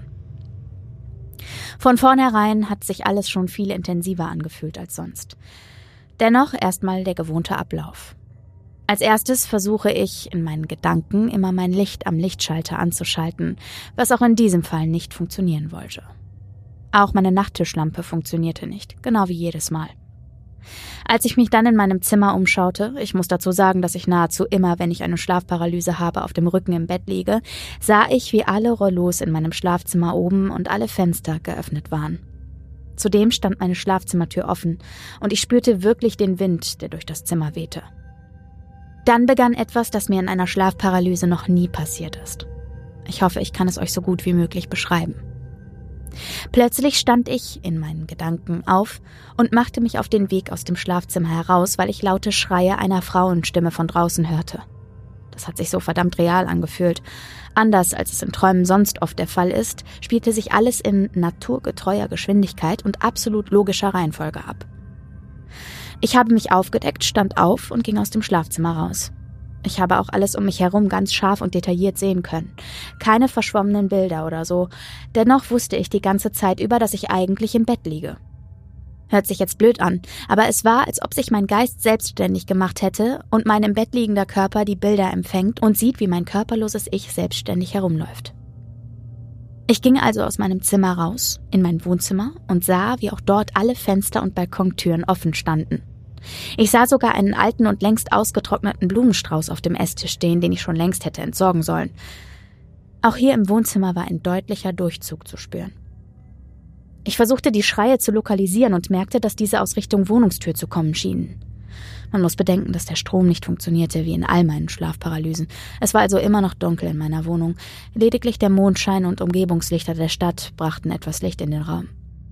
Von vornherein hat sich alles schon viel intensiver angefühlt als sonst. Dennoch erstmal der gewohnte Ablauf. Als erstes versuche ich, in meinen Gedanken immer mein Licht am Lichtschalter anzuschalten, was auch in diesem Fall nicht funktionieren wollte. Auch meine Nachttischlampe funktionierte nicht, genau wie jedes Mal. Als ich mich dann in meinem Zimmer umschaute, ich muss dazu sagen, dass ich nahezu immer, wenn ich eine Schlafparalyse habe, auf dem Rücken im Bett liege, sah ich, wie alle Rollos in meinem Schlafzimmer oben und alle Fenster geöffnet waren. Zudem stand meine Schlafzimmertür offen und ich spürte wirklich den Wind, der durch das Zimmer wehte. Dann begann etwas, das mir in einer Schlafparalyse noch nie passiert ist. Ich hoffe, ich kann es euch so gut wie möglich beschreiben. Plötzlich stand ich in meinen Gedanken auf und machte mich auf den Weg aus dem Schlafzimmer heraus, weil ich laute Schreie einer Frauenstimme von draußen hörte. Das hat sich so verdammt real angefühlt. Anders als es in Träumen sonst oft der Fall ist, spielte sich alles in naturgetreuer Geschwindigkeit und absolut logischer Reihenfolge ab. Ich habe mich aufgedeckt, stand auf und ging aus dem Schlafzimmer raus. Ich habe auch alles um mich herum ganz scharf und detailliert sehen können. Keine verschwommenen Bilder oder so. Dennoch wusste ich die ganze Zeit über, dass ich eigentlich im Bett liege. Hört sich jetzt blöd an, aber es war, als ob sich mein Geist selbstständig gemacht hätte und mein im Bett liegender Körper die Bilder empfängt und sieht, wie mein körperloses Ich selbstständig herumläuft. Ich ging also aus meinem Zimmer raus, in mein Wohnzimmer und sah, wie auch dort alle Fenster und Balkontüren offen standen. Ich sah sogar einen alten und längst ausgetrockneten Blumenstrauß auf dem Esstisch stehen, den ich schon längst hätte entsorgen sollen. Auch hier im Wohnzimmer war ein deutlicher Durchzug zu spüren. Ich versuchte, die Schreie zu lokalisieren und merkte, dass diese aus Richtung Wohnungstür zu kommen schienen. Man muss bedenken, dass der Strom nicht funktionierte, wie in all meinen Schlafparalysen. Es war also immer noch dunkel in meiner Wohnung. Lediglich der Mondschein und Umgebungslichter der Stadt brachten etwas Licht in den Raum.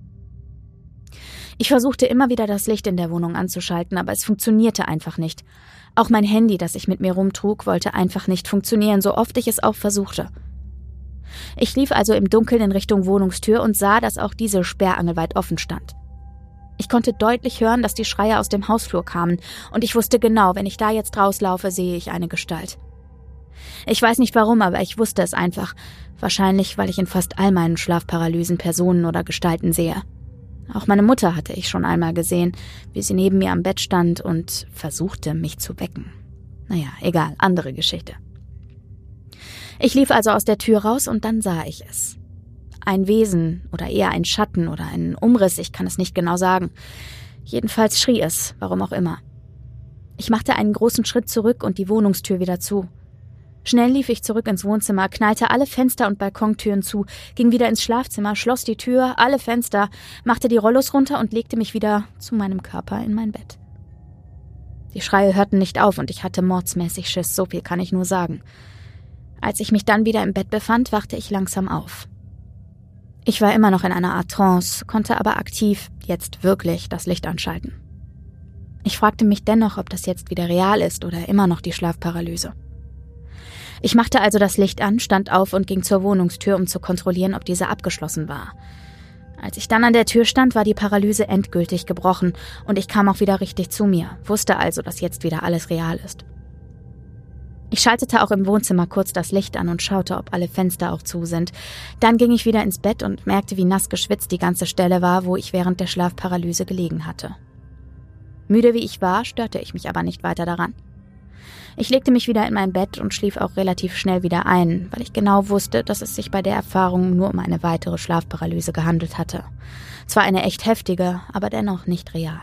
Ich versuchte immer wieder das Licht in der Wohnung anzuschalten, aber es funktionierte einfach nicht. Auch mein Handy, das ich mit mir rumtrug, wollte einfach nicht funktionieren, so oft ich es auch versuchte. Ich lief also im Dunkeln in Richtung Wohnungstür und sah, dass auch diese sperrangelweit offen stand. Ich konnte deutlich hören, dass die Schreie aus dem Hausflur kamen, und ich wusste genau, wenn ich da jetzt rauslaufe, sehe ich eine Gestalt. Ich weiß nicht warum, aber ich wusste es einfach. Wahrscheinlich, weil ich in fast all meinen Schlafparalysen Personen oder Gestalten sehe. Auch meine Mutter hatte ich schon einmal gesehen, wie sie neben mir am Bett stand und versuchte, mich zu wecken. Naja, egal, andere Geschichte. Ich lief also aus der Tür raus und dann sah ich es. Ein Wesen oder eher ein Schatten oder ein Umriss, ich kann es nicht genau sagen. Jedenfalls schrie es, warum auch immer. Ich machte einen großen Schritt zurück und die Wohnungstür wieder zu. Schnell lief ich zurück ins Wohnzimmer, knallte alle Fenster und Balkontüren zu, ging wieder ins Schlafzimmer, schloss die Tür, alle Fenster, machte die Rollos runter und legte mich wieder zu meinem Körper in mein Bett. Die Schreie hörten nicht auf und ich hatte mordsmäßig Schiss, so viel kann ich nur sagen. Als ich mich dann wieder im Bett befand, wachte ich langsam auf. Ich war immer noch in einer Art Trance, konnte aber aktiv, jetzt wirklich, das Licht anschalten. Ich fragte mich dennoch, ob das jetzt wieder real ist oder immer noch die Schlafparalyse. Ich machte also das Licht an, stand auf und ging zur Wohnungstür, um zu kontrollieren, ob diese abgeschlossen war. Als ich dann an der Tür stand, war die Paralyse endgültig gebrochen und ich kam auch wieder richtig zu mir, wusste also, dass jetzt wieder alles real ist. Ich schaltete auch im Wohnzimmer kurz das Licht an und schaute, ob alle Fenster auch zu sind. Dann ging ich wieder ins Bett und merkte, wie nass geschwitzt die ganze Stelle war, wo ich während der Schlafparalyse gelegen hatte. Müde wie ich war, störte ich mich aber nicht weiter daran. Ich legte mich wieder in mein Bett und schlief auch relativ schnell wieder ein, weil ich genau wusste, dass es sich bei der Erfahrung nur um eine weitere Schlafparalyse gehandelt hatte. Zwar eine echt heftige, aber dennoch nicht real.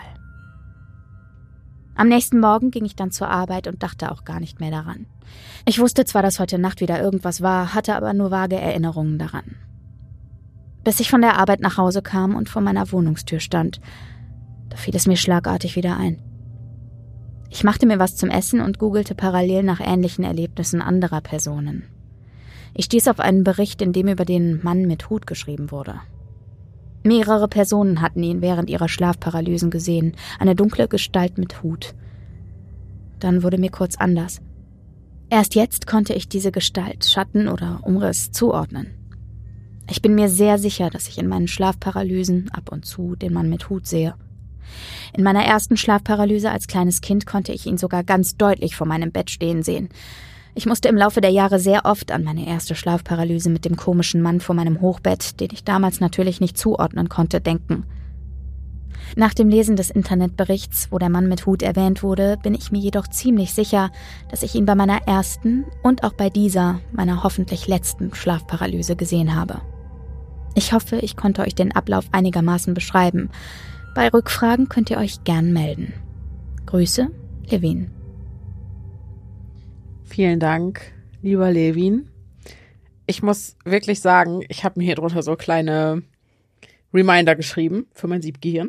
Am nächsten Morgen ging ich dann zur Arbeit und dachte auch gar nicht mehr daran. Ich wusste zwar, dass heute Nacht wieder irgendwas war, hatte aber nur vage Erinnerungen daran. Bis ich von der Arbeit nach Hause kam und vor meiner Wohnungstür stand, da fiel es mir schlagartig wieder ein. Ich machte mir was zum Essen und googelte parallel nach ähnlichen Erlebnissen anderer Personen. Ich stieß auf einen Bericht, in dem über den Mann mit Hut geschrieben wurde. Mehrere Personen hatten ihn während ihrer Schlafparalysen gesehen, eine dunkle Gestalt mit Hut. Dann wurde mir kurz anders. Erst jetzt konnte ich diese Gestalt, Schatten oder Umriss zuordnen. Ich bin mir sehr sicher, dass ich in meinen Schlafparalysen ab und zu den Mann mit Hut sehe. In meiner ersten Schlafparalyse als kleines Kind konnte ich ihn sogar ganz deutlich vor meinem Bett stehen sehen. Ich musste im Laufe der Jahre sehr oft an meine erste Schlafparalyse mit dem komischen Mann vor meinem Hochbett, den ich damals natürlich nicht zuordnen konnte, denken. Nach dem Lesen des Internetberichts, wo der Mann mit Hut erwähnt wurde, bin ich mir jedoch ziemlich sicher, dass ich ihn bei meiner ersten und auch bei dieser, meiner hoffentlich letzten Schlafparalyse gesehen habe. Ich hoffe, ich konnte euch den Ablauf einigermaßen beschreiben. Bei Rückfragen könnt ihr euch gern melden. Grüße, Levin. Vielen Dank, lieber Levin. Ich muss wirklich sagen, ich habe mir hier drunter so kleine Reminder geschrieben für mein Siebgehirn,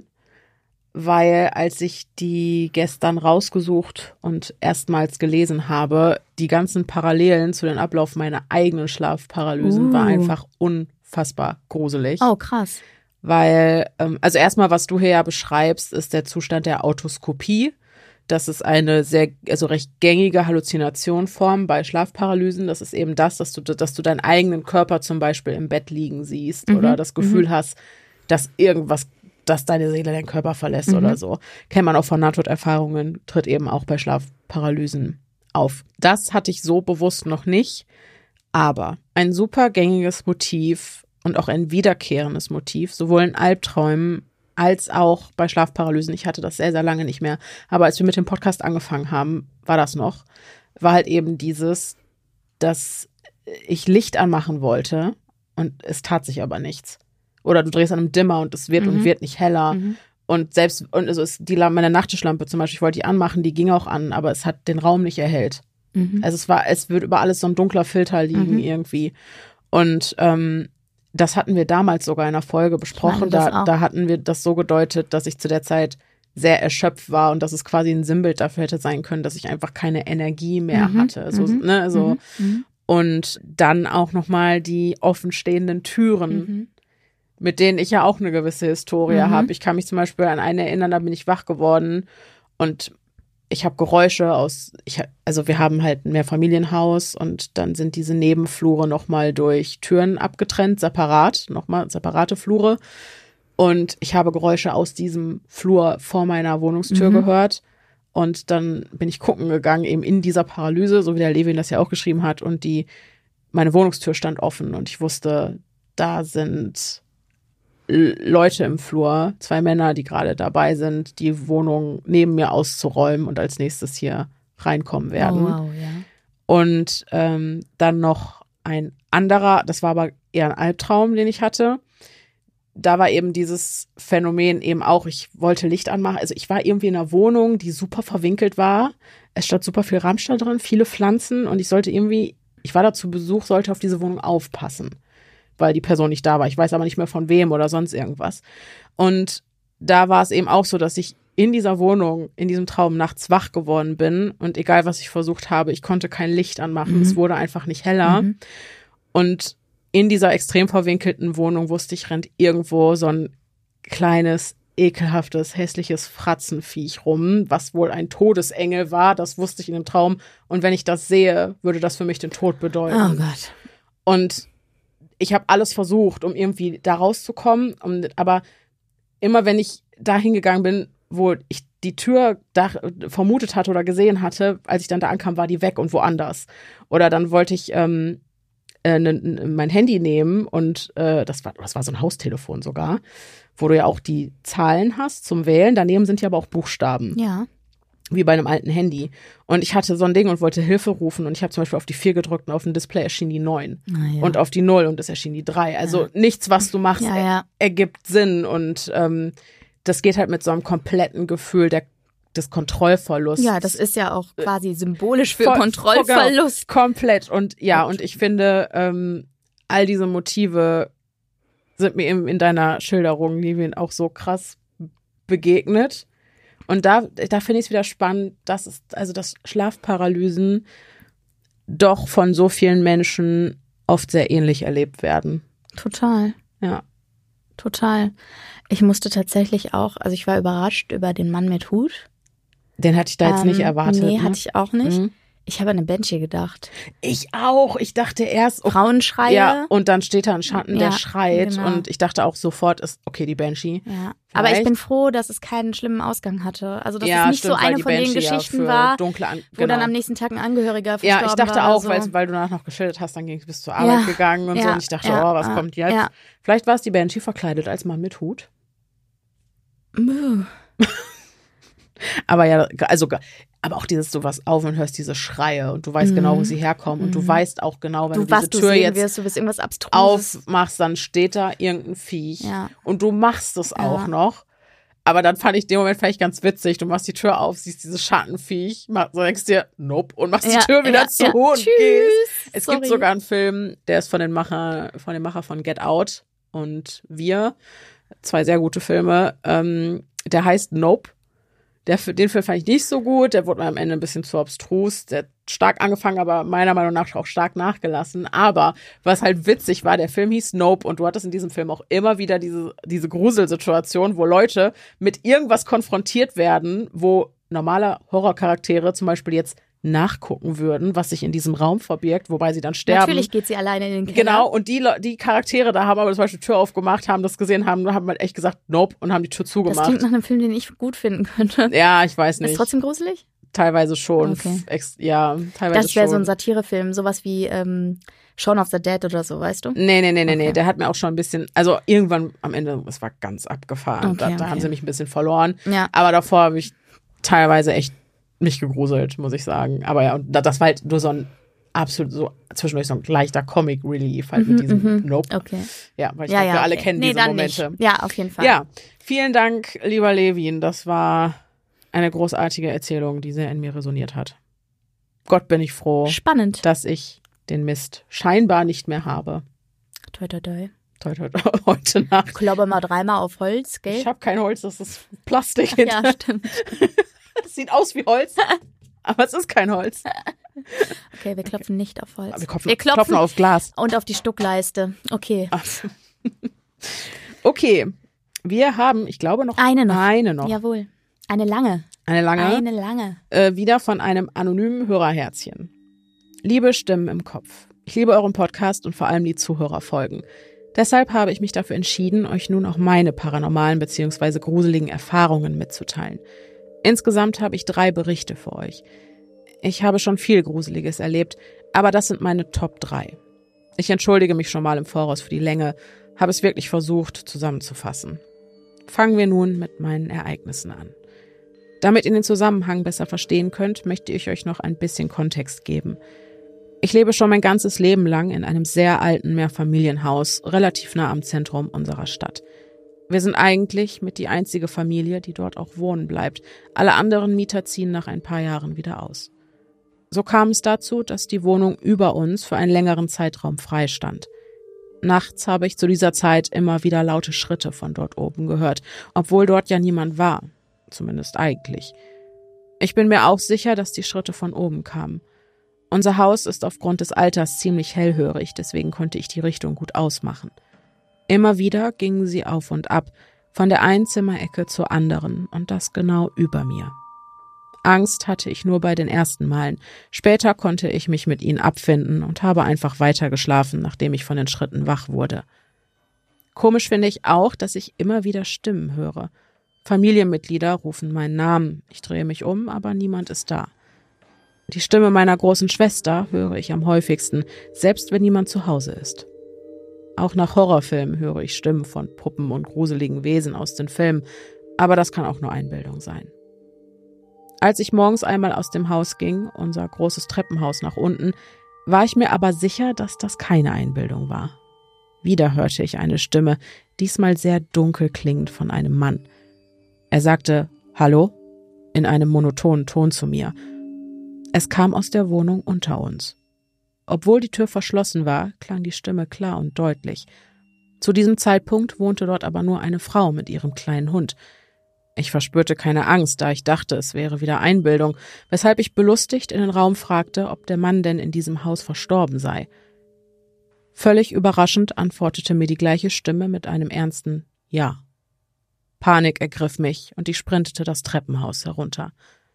weil als ich die gestern rausgesucht und erstmals gelesen habe, die ganzen Parallelen zu den Ablauf meiner eigenen Schlafparalysen uh. war einfach unfassbar gruselig. Oh, krass. Weil, ähm, also erstmal, was du hier ja beschreibst, ist der Zustand der Autoskopie. Das ist eine sehr, also recht gängige Halluzinationform bei Schlafparalysen. Das ist eben das, dass du, dass du deinen eigenen Körper zum Beispiel im Bett liegen siehst mhm. oder das Gefühl mhm. hast, dass irgendwas, dass deine Seele deinen Körper verlässt mhm. oder so. Kennt man auch von Nahtoderfahrungen, tritt eben auch bei Schlafparalysen auf. Das hatte ich so bewusst noch nicht, aber ein super gängiges Motiv und auch ein wiederkehrendes Motiv, sowohl in Albträumen als auch bei Schlafparalysen. Ich hatte das sehr, sehr lange nicht mehr. Aber als wir mit dem Podcast angefangen haben, war das noch, war halt eben dieses, dass ich Licht anmachen wollte und es tat sich aber nichts. Oder du drehst an einem Dimmer und es wird mhm. und wird nicht heller. Mhm. Und selbst, und also ist die Lampe, meine Nachttischlampe zum Beispiel, ich wollte die anmachen, die ging auch an, aber es hat den Raum nicht erhellt. Mhm. Also es war, es wird über alles so ein dunkler Filter liegen mhm. irgendwie. Und ähm, das hatten wir damals sogar in einer Folge besprochen. Da, da hatten wir das so gedeutet, dass ich zu der Zeit sehr erschöpft war und dass es quasi ein Sinnbild dafür hätte sein können, dass ich einfach keine Energie mehr mhm, hatte. So, mhm, ne, so. Mhm, und dann auch nochmal die offenstehenden Türen, mhm. mit denen ich ja auch eine gewisse Historie mhm. habe. Ich kann mich zum Beispiel an eine erinnern, da bin ich wach geworden und ich habe Geräusche aus, ich, also wir haben halt ein Mehrfamilienhaus und dann sind diese Nebenflure nochmal durch Türen abgetrennt, separat, nochmal separate Flure. Und ich habe Geräusche aus diesem Flur vor meiner Wohnungstür mhm. gehört. Und dann bin ich gucken gegangen, eben in dieser Paralyse, so wie der Levin das ja auch geschrieben hat. Und die, meine Wohnungstür stand offen und ich wusste, da sind L- Leute im Flur, zwei Männer, die gerade dabei sind, die Wohnung neben mir auszuräumen und als nächstes hier reinkommen werden. Oh, wow, ja. Und ähm, dann noch ein anderer, das war aber eher ein Albtraum, den ich hatte. Da war eben dieses Phänomen eben auch, ich wollte Licht anmachen. Also ich war irgendwie in einer Wohnung, die super verwinkelt war. Es stand super viel Rammstein drin, viele Pflanzen und ich sollte irgendwie, ich war da zu Besuch, sollte auf diese Wohnung aufpassen, weil die Person nicht da war. Ich weiß aber nicht mehr von wem oder sonst irgendwas. Und da war es eben auch so, dass ich in dieser Wohnung, in diesem Traum nachts wach geworden bin und egal, was ich versucht habe, ich konnte kein Licht anmachen. Mhm. Es wurde einfach nicht heller. Mhm. Und in dieser extrem verwinkelten Wohnung wusste ich, rennt irgendwo so ein kleines, ekelhaftes, hässliches Fratzenviech rum, was wohl ein Todesengel war. Das wusste ich in dem Traum. Und wenn ich das sehe, würde das für mich den Tod bedeuten. Oh Gott. Und ich habe alles versucht, um irgendwie da rauszukommen. Aber immer wenn ich da hingegangen bin, wo ich die Tür da vermutet hatte oder gesehen hatte, als ich dann da ankam, war die weg und woanders. Oder dann wollte ich ähm, äh, ne, ne, mein Handy nehmen und äh, das war, das war so ein Haustelefon sogar, wo du ja auch die Zahlen hast zum Wählen. Daneben sind ja aber auch Buchstaben. Ja. Wie bei einem alten Handy. Und ich hatte so ein Ding und wollte Hilfe rufen und ich habe zum Beispiel auf die vier gedrückt und auf dem Display erschien die neun. Ah, ja. Und auf die null und es erschien die drei. Also ja. nichts, was du machst, ja, ja. ergibt Sinn und ähm, das geht halt mit so einem kompletten Gefühl der, des Kontrollverlusts. Ja, das ist ja auch quasi symbolisch für Voll, Kontrollverlust. Genau, komplett. Und ja, und ich finde, ähm, all diese Motive sind mir eben in deiner Schilderung, Livien, auch so krass begegnet. Und da, da finde ich es wieder spannend, dass es, also dass Schlafparalysen doch von so vielen Menschen oft sehr ähnlich erlebt werden. Total. Ja. Total. Ich musste tatsächlich auch, also ich war überrascht über den Mann mit Hut. Den hatte ich da jetzt ähm, nicht erwartet. Nee, ne? hatte ich auch nicht. Mhm. Ich habe an eine Banshee gedacht. Ich auch. Ich dachte erst... Oh, Frauenschreie. Ja, und dann steht da ein Schatten, der ja, schreit. Genau. Und ich dachte auch sofort, ist okay, die Banshee. Ja. Aber ich bin froh, dass es keinen schlimmen Ausgang hatte. Also dass ja, es nicht stimmt, so eine die von Banshee den Geschichten ja war, dunkle An- wo genau. dann am nächsten Tag ein Angehöriger verstorben war. Ja, ich dachte war auch, so. weil, weil du danach noch geschildert hast, dann ging es bis zur Arbeit ja, gegangen und ja, so. Und ich dachte, ja, oh, was ja, kommt jetzt? Ja. Vielleicht war es die Banshee verkleidet als Mann mit Hut. Aber ja, also, aber auch dieses, du wachst auf und hörst diese Schreie und du weißt mhm. genau, wo sie herkommen und mhm. du weißt auch genau, wenn du, du diese Tür du jetzt wirst, du wirst irgendwas Abstruses. aufmachst, dann steht da irgendein Viech ja. und du machst es auch ja. noch. Aber dann fand ich den Moment vielleicht ganz witzig. Du machst die Tür auf, siehst dieses Schattenviech, machst, denkst dir, nope, und machst ja, die Tür wieder ja, zu ja. und Tschüss, gehst. Es sorry. gibt sogar einen Film, der ist von den Macher, von dem Macher von Get Out und Wir. Zwei sehr gute Filme. Ähm, der heißt Nope. Der, den Film fand ich nicht so gut. Der wurde mir am Ende ein bisschen zu abstrus. Der hat stark angefangen, aber meiner Meinung nach auch stark nachgelassen. Aber was halt witzig war, der Film hieß Nope und du hattest in diesem Film auch immer wieder diese, diese Gruselsituation, wo Leute mit irgendwas konfrontiert werden, wo normale Horrorcharaktere zum Beispiel jetzt nachgucken würden, was sich in diesem Raum verbirgt, wobei sie dann sterben. Natürlich geht sie alleine in den Keller. Genau, und die, die Charaktere da haben aber zum Beispiel die Tür aufgemacht, haben das gesehen, haben, haben halt echt gesagt, nope, und haben die Tür zugemacht. Das klingt nach einem Film, den ich gut finden könnte. Ja, ich weiß nicht. Ist trotzdem gruselig? Teilweise schon. Okay. Ex- ja, teilweise schon. Das wäre so ein Satirefilm, sowas wie ähm, Shaun of the Dead oder so, weißt du? Nee, nee, nee, nee, okay. nee, der hat mir auch schon ein bisschen, also irgendwann am Ende, es war ganz abgefahren, okay, da, da okay. haben sie mich ein bisschen verloren. Ja. Aber davor habe ich teilweise echt mich gegruselt, muss ich sagen. Aber ja, und das war halt nur so ein absolut so zwischendurch so ein leichter Comic Relief halt mhm, mit diesem mhm. Nope. Okay. Ja, weil ich ja, glaube, ja, wir alle okay. kennen nee, diese dann Momente. Nicht. Ja, auf jeden Fall. Ja, vielen Dank, lieber Levin. Das war eine großartige Erzählung, die sehr in mir resoniert hat. Gott, bin ich froh, Spannend, dass ich den Mist scheinbar nicht mehr habe. Toi, toi, toi. Toi, toi, toi. Heute Nacht. Kloppe mal dreimal auf Holz, gell? Ich habe kein Holz, das ist Plastik. Ach, ja, stimmt. Das sieht aus wie Holz, aber es ist kein Holz. Okay, wir klopfen nicht auf Holz. Wir klopfen, wir klopfen klopfen auf Glas. Und auf die Stuckleiste. Okay. Okay, wir haben, ich glaube, noch eine noch. Eine noch. Jawohl. Eine lange. Eine lange. Eine lange. Äh, wieder von einem anonymen Hörerherzchen. Liebe Stimmen im Kopf. Ich liebe euren Podcast und vor allem die Zuhörerfolgen. Deshalb habe ich mich dafür entschieden, euch nun auch meine paranormalen bzw. gruseligen Erfahrungen mitzuteilen. Insgesamt habe ich drei Berichte für euch. Ich habe schon viel Gruseliges erlebt, aber das sind meine Top drei. Ich entschuldige mich schon mal im Voraus für die Länge, habe es wirklich versucht zusammenzufassen. Fangen wir nun mit meinen Ereignissen an. Damit ihr den Zusammenhang besser verstehen könnt, möchte ich euch noch ein bisschen Kontext geben. Ich lebe schon mein ganzes Leben lang in einem sehr alten Mehrfamilienhaus, relativ nah am Zentrum unserer Stadt. Wir sind eigentlich mit die einzige Familie, die dort auch wohnen bleibt. Alle anderen Mieter ziehen nach ein paar Jahren wieder aus. So kam es dazu, dass die Wohnung über uns für einen längeren Zeitraum frei stand. Nachts habe ich zu dieser Zeit immer wieder laute Schritte von dort oben gehört, obwohl dort ja niemand war, zumindest eigentlich. Ich bin mir auch sicher, dass die Schritte von oben kamen. Unser Haus ist aufgrund des Alters ziemlich hellhörig, deswegen konnte ich die Richtung gut ausmachen. Immer wieder gingen sie auf und ab, von der einen Zimmerecke zur anderen und das genau über mir. Angst hatte ich nur bei den ersten Malen. Später konnte ich mich mit ihnen abfinden und habe einfach weiter geschlafen, nachdem ich von den Schritten wach wurde. Komisch finde ich auch, dass ich immer wieder Stimmen höre. Familienmitglieder rufen meinen Namen. Ich drehe mich um, aber niemand ist da. Die Stimme meiner großen Schwester höre ich am häufigsten, selbst wenn niemand zu Hause ist. Auch nach Horrorfilmen höre ich Stimmen von Puppen und gruseligen Wesen aus den Filmen, aber das kann auch nur Einbildung sein. Als ich morgens einmal aus dem Haus ging, unser großes Treppenhaus nach unten, war ich mir aber sicher, dass das keine Einbildung war. Wieder hörte ich eine Stimme, diesmal sehr dunkel klingend von einem Mann. Er sagte »Hallo?« in einem monotonen Ton zu mir. Es kam aus der Wohnung unter uns. Obwohl die Tür verschlossen war, klang die Stimme klar und deutlich. Zu diesem Zeitpunkt wohnte dort aber nur eine Frau mit ihrem kleinen Hund. Ich verspürte keine Angst, da ich dachte, es wäre wieder Einbildung, weshalb ich belustigt in den Raum fragte, ob der Mann denn in diesem Haus verstorben sei. Völlig überraschend antwortete mir die gleiche Stimme mit einem ernsten Ja. Panik ergriff mich und ich sprintete das Treppenhaus herunter.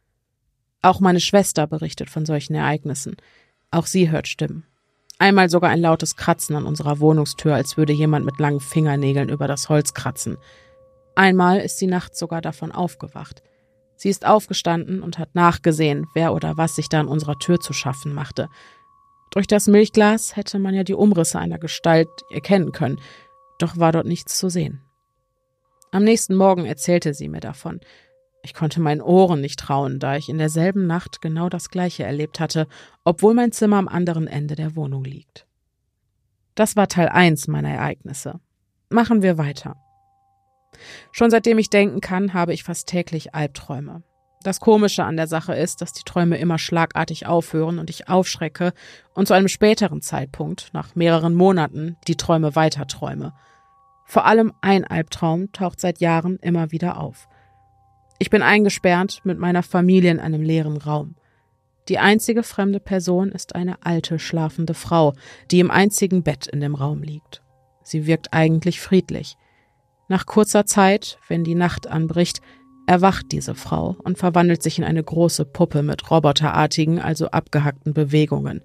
Auch meine Schwester berichtet von solchen Ereignissen. Auch sie hört Stimmen. Einmal sogar ein lautes Kratzen an unserer Wohnungstür, als würde jemand mit langen Fingernägeln über das Holz kratzen. Einmal ist sie nachts sogar davon aufgewacht. Sie ist aufgestanden und hat nachgesehen, wer oder was sich da an unserer Tür zu schaffen machte. Durch das Milchglas hätte man ja die Umrisse einer Gestalt erkennen können, doch war dort nichts zu sehen. Am nächsten Morgen erzählte sie mir davon. Ich konnte meinen Ohren nicht trauen, da ich in derselben Nacht genau das Gleiche erlebt hatte, obwohl mein Zimmer am anderen Ende der Wohnung liegt. Das war Teil eins meiner Ereignisse. Machen wir weiter. Schon seitdem ich denken kann, habe ich fast täglich Albträume. Das Komische an der Sache ist, dass die Träume immer schlagartig aufhören und ich aufschrecke und zu einem späteren Zeitpunkt, nach mehreren Monaten, die Träume weiterträume. Vor allem ein Albtraum taucht seit Jahren immer wieder auf. Ich bin eingesperrt mit meiner Familie in einem leeren Raum. Die einzige fremde Person ist eine alte, schlafende Frau, die im einzigen Bett in dem Raum liegt. Sie wirkt eigentlich friedlich. Nach kurzer Zeit, wenn die Nacht anbricht, erwacht diese Frau und verwandelt sich in eine große Puppe mit roboterartigen, also abgehackten Bewegungen.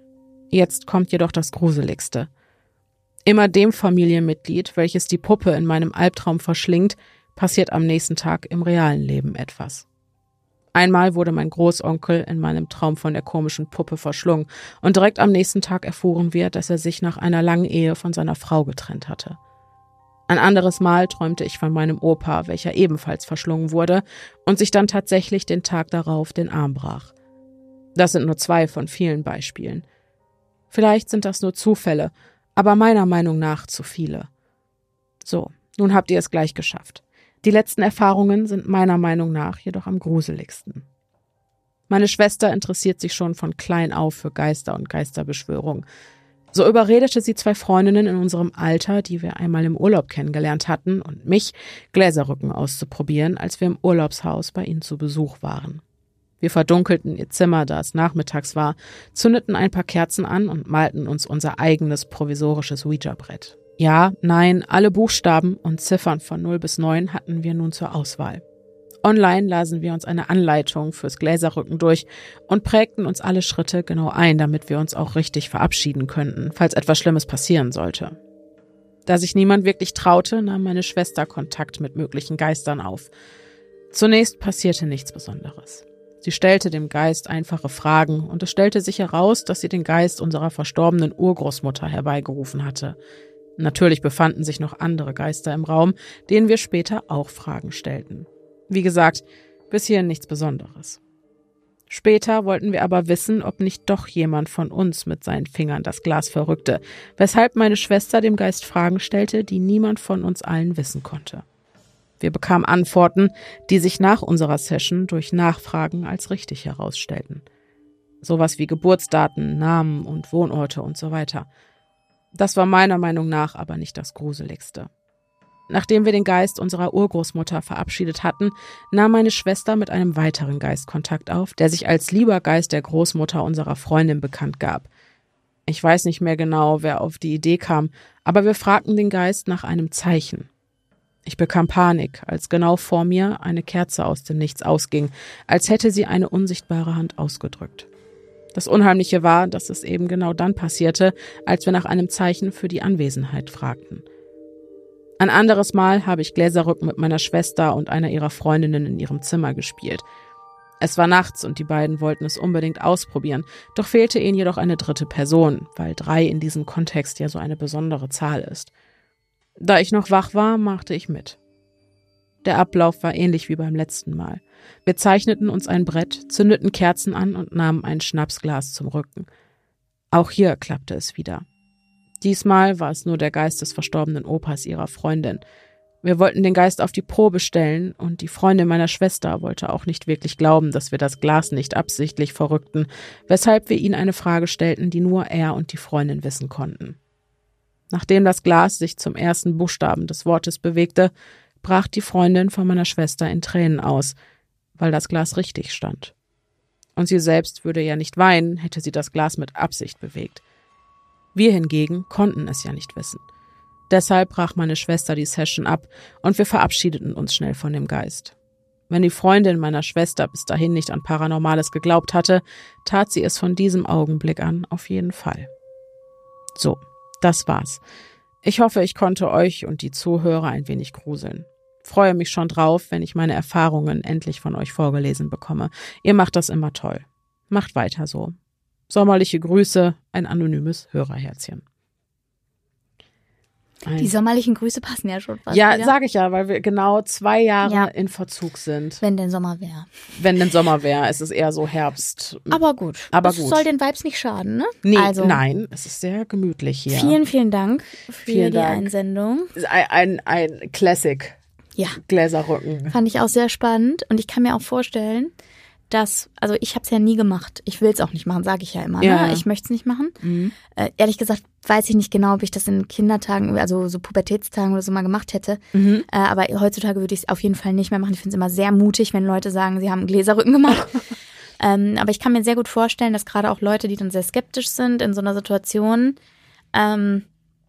Jetzt kommt jedoch das Gruseligste. Immer dem Familienmitglied, welches die Puppe in meinem Albtraum verschlingt, passiert am nächsten Tag im realen Leben etwas. Einmal wurde mein Großonkel in meinem Traum von der komischen Puppe verschlungen und direkt am nächsten Tag erfuhren wir, dass er sich nach einer langen Ehe von seiner Frau getrennt hatte. Ein anderes Mal träumte ich von meinem Opa, welcher ebenfalls verschlungen wurde und sich dann tatsächlich den Tag darauf den Arm brach. Das sind nur zwei von vielen Beispielen. Vielleicht sind das nur Zufälle, aber meiner Meinung nach zu viele. So, nun habt ihr es gleich geschafft. Die letzten Erfahrungen sind meiner Meinung nach jedoch am gruseligsten. Meine Schwester interessiert sich schon von klein auf für Geister und Geisterbeschwörungen. So überredete sie zwei Freundinnen in unserem Alter, die wir einmal im Urlaub kennengelernt hatten, und mich, Gläserrücken auszuprobieren, als wir im Urlaubshaus bei ihnen zu Besuch waren. Wir verdunkelten ihr Zimmer, da es nachmittags war, zündeten ein paar Kerzen an und malten uns unser eigenes provisorisches Ouija-Brett. Ja, nein, alle Buchstaben und Ziffern von null bis neun hatten wir nun zur Auswahl. Online lasen wir uns eine Anleitung fürs Gläserrücken durch und prägten uns alle Schritte genau ein, damit wir uns auch richtig verabschieden könnten, falls etwas Schlimmes passieren sollte. Da sich niemand wirklich traute, nahm meine Schwester Kontakt mit möglichen Geistern auf. Zunächst passierte nichts Besonderes. Sie stellte dem Geist einfache Fragen und es stellte sich heraus, dass sie den Geist unserer verstorbenen Urgroßmutter herbeigerufen hatte. Natürlich befanden sich noch andere Geister im Raum, denen wir später auch Fragen stellten. Wie gesagt, bis hierhin nichts Besonderes. Später wollten wir aber wissen, ob nicht doch jemand von uns mit seinen Fingern das Glas verrückte, weshalb meine Schwester dem Geist Fragen stellte, die niemand von uns allen wissen konnte. Wir bekamen Antworten, die sich nach unserer Session durch Nachfragen als richtig herausstellten. Sowas wie Geburtsdaten, Namen und Wohnorte und so weiter. Das war meiner Meinung nach aber nicht das Gruseligste. Nachdem wir den Geist unserer Urgroßmutter verabschiedet hatten, nahm meine Schwester mit einem weiteren Geist Kontakt auf, der sich als lieber Geist der Großmutter unserer Freundin bekannt gab. Ich weiß nicht mehr genau, wer auf die Idee kam, aber wir fragten den Geist nach einem Zeichen. Ich bekam Panik, als genau vor mir eine Kerze aus dem Nichts ausging, als hätte sie eine unsichtbare Hand ausgedrückt. Das Unheimliche war, dass es eben genau dann passierte, als wir nach einem Zeichen für die Anwesenheit fragten. Ein anderes Mal habe ich Gläserrücken mit meiner Schwester und einer ihrer Freundinnen in ihrem Zimmer gespielt. Es war nachts und die beiden wollten es unbedingt ausprobieren, doch fehlte ihnen jedoch eine dritte Person, weil drei in diesem Kontext ja so eine besondere Zahl ist. Da ich noch wach war, machte ich mit. Der Ablauf war ähnlich wie beim letzten Mal. Wir zeichneten uns ein Brett, zündeten Kerzen an und nahmen ein Schnapsglas zum Rücken. Auch hier klappte es wieder. Diesmal war es nur der Geist des verstorbenen Opas ihrer Freundin. Wir wollten den Geist auf die Probe stellen und die Freundin meiner Schwester wollte auch nicht wirklich glauben, dass wir das Glas nicht absichtlich verrückten, weshalb wir ihnen eine Frage stellten, die nur er und die Freundin wissen konnten. Nachdem das Glas sich zum ersten Buchstaben des Wortes bewegte, brach die Freundin von meiner Schwester in Tränen aus, weil das Glas richtig stand. Und sie selbst würde ja nicht weinen, hätte sie das Glas mit Absicht bewegt. Wir hingegen konnten es ja nicht wissen. Deshalb brach meine Schwester die Session ab und wir verabschiedeten uns schnell von dem Geist. Wenn die Freundin meiner Schwester bis dahin nicht an Paranormales geglaubt hatte, tat sie es von diesem Augenblick an auf jeden Fall. So, das war's. Ich hoffe, ich konnte euch und die Zuhörer ein wenig gruseln. Freue mich schon drauf, wenn ich meine Erfahrungen endlich von euch vorgelesen bekomme. Ihr macht das immer toll. Macht weiter so. Sommerliche Grüße, ein anonymes Hörerherzchen. Ein Die sommerlichen Grüße passen ja schon fast Ja, wieder. sage ich ja, weil wir genau zwei Jahre Ja. in Verzug sind. Wenn denn Sommer wäre. Wenn denn Sommer wäre, es ist eher so Herbst. Aber gut. Aber das gut. soll den Vibes nicht schaden, ne? Nee, also, nein, es ist sehr gemütlich hier. Vielen, vielen Dank für Vielen die Dank. Einsendung. Ein, ein, ein Classic. Ja. Gläserrücken. Fand ich auch sehr spannend. Und ich kann mir auch vorstellen, dass, also ich habe es ja nie gemacht. Ich will es auch nicht machen, sage ich ja immer. Ja. Ne? Ich möchte es nicht machen. Mhm. Äh, ehrlich gesagt weiß ich nicht genau, ob ich das in Kindertagen, also so Pubertätstagen oder so mal gemacht hätte. Mhm. Äh, aber heutzutage würde ich es auf jeden Fall nicht mehr machen. Ich finde es immer sehr mutig, wenn Leute sagen, sie haben einen Gläserrücken gemacht. ähm, aber ich kann mir sehr gut vorstellen, dass gerade auch Leute, die dann sehr skeptisch sind in so einer Situation, ähm,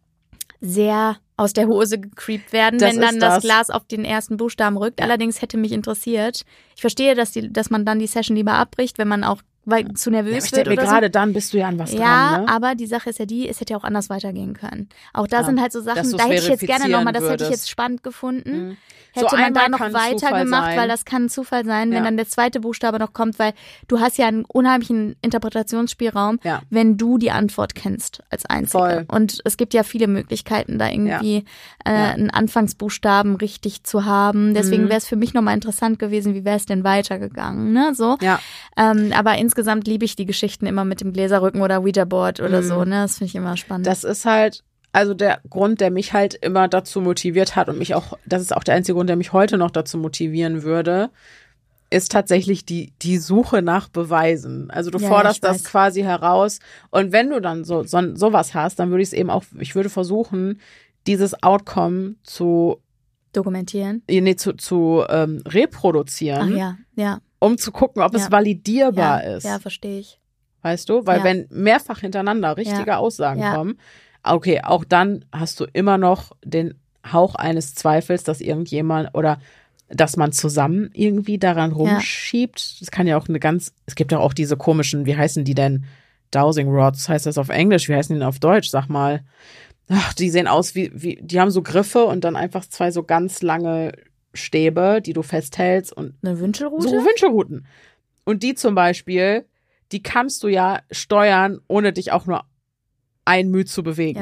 sehr aus der Hose gecreept werden, Das wenn dann ist das das. Glas auf den ersten Buchstaben rückt. Ja. Allerdings hätte mich interessiert, ich verstehe, dass, die, dass man dann die Session lieber abbricht, wenn man auch weil, zu nervös Ja, aber ich wird denke mir oder gerade, so. dann bist du ja an was Ja, dran, ne? aber die Sache ist ja die, es hätte ja auch anders weitergehen können. Auch da Ja, sind halt so dass Sachen, du's da hätte ich jetzt gerne verifizieren nochmal, das hätte ich würdest. jetzt spannend gefunden. Mhm. Hätte So man da einmal noch kann weiter Zufall gemacht, sein. weil das kann ein Zufall sein, wenn Ja. dann der zweite Buchstabe noch kommt, weil du hast ja einen unheimlichen Interpretationsspielraum, Ja. wenn du die Antwort kennst als Einzige. Voll. Und es gibt ja viele Möglichkeiten, da irgendwie äh, Ja. einen Anfangsbuchstaben richtig zu haben. Deswegen Mhm. wäre es für mich nochmal interessant gewesen, wie wäre es denn weitergegangen, ne? So. Ja. Ähm, aber insgesamt liebe ich die Geschichten immer mit dem Gläserrücken oder Ouija-Board oder Mhm. so, ne? Das finde ich immer spannend. Das ist halt, also der Grund, der mich halt immer dazu motiviert hat und mich auch, das ist auch der einzige Grund, der mich heute noch dazu motivieren würde, ist tatsächlich die, die Suche nach Beweisen. Also du Ja, forderst ich das weiß. quasi heraus und wenn du dann so, so sowas hast, dann würde ich es eben auch, ich würde versuchen, dieses Outcome zu, Dokumentieren. nee, zu, zu ähm, reproduzieren, Ach ja, ja. um zu gucken, ob Ja. es validierbar Ja, ist. ja, verstehe ich. Weißt du? Weil Ja. wenn mehrfach hintereinander richtige Ja. Aussagen Ja. kommen, okay, auch dann hast du immer noch den Hauch eines Zweifels, dass irgendjemand oder dass man zusammen irgendwie daran rumschiebt. Das kann ja auch eine ganz, es gibt ja auch diese komischen, wie heißen die denn? Dowsing Rods heißt das auf Englisch, wie heißen die denn auf Deutsch? Sag mal. Ach, die sehen aus wie, wie, die haben so Griffe und dann einfach zwei so ganz lange Stäbe, die du festhältst und Eine Wünschelrute? so Wünschelruten. Und die zum Beispiel, die kannst du ja steuern, ohne dich auch nur ein Mühe zu bewegen. Ja, ja,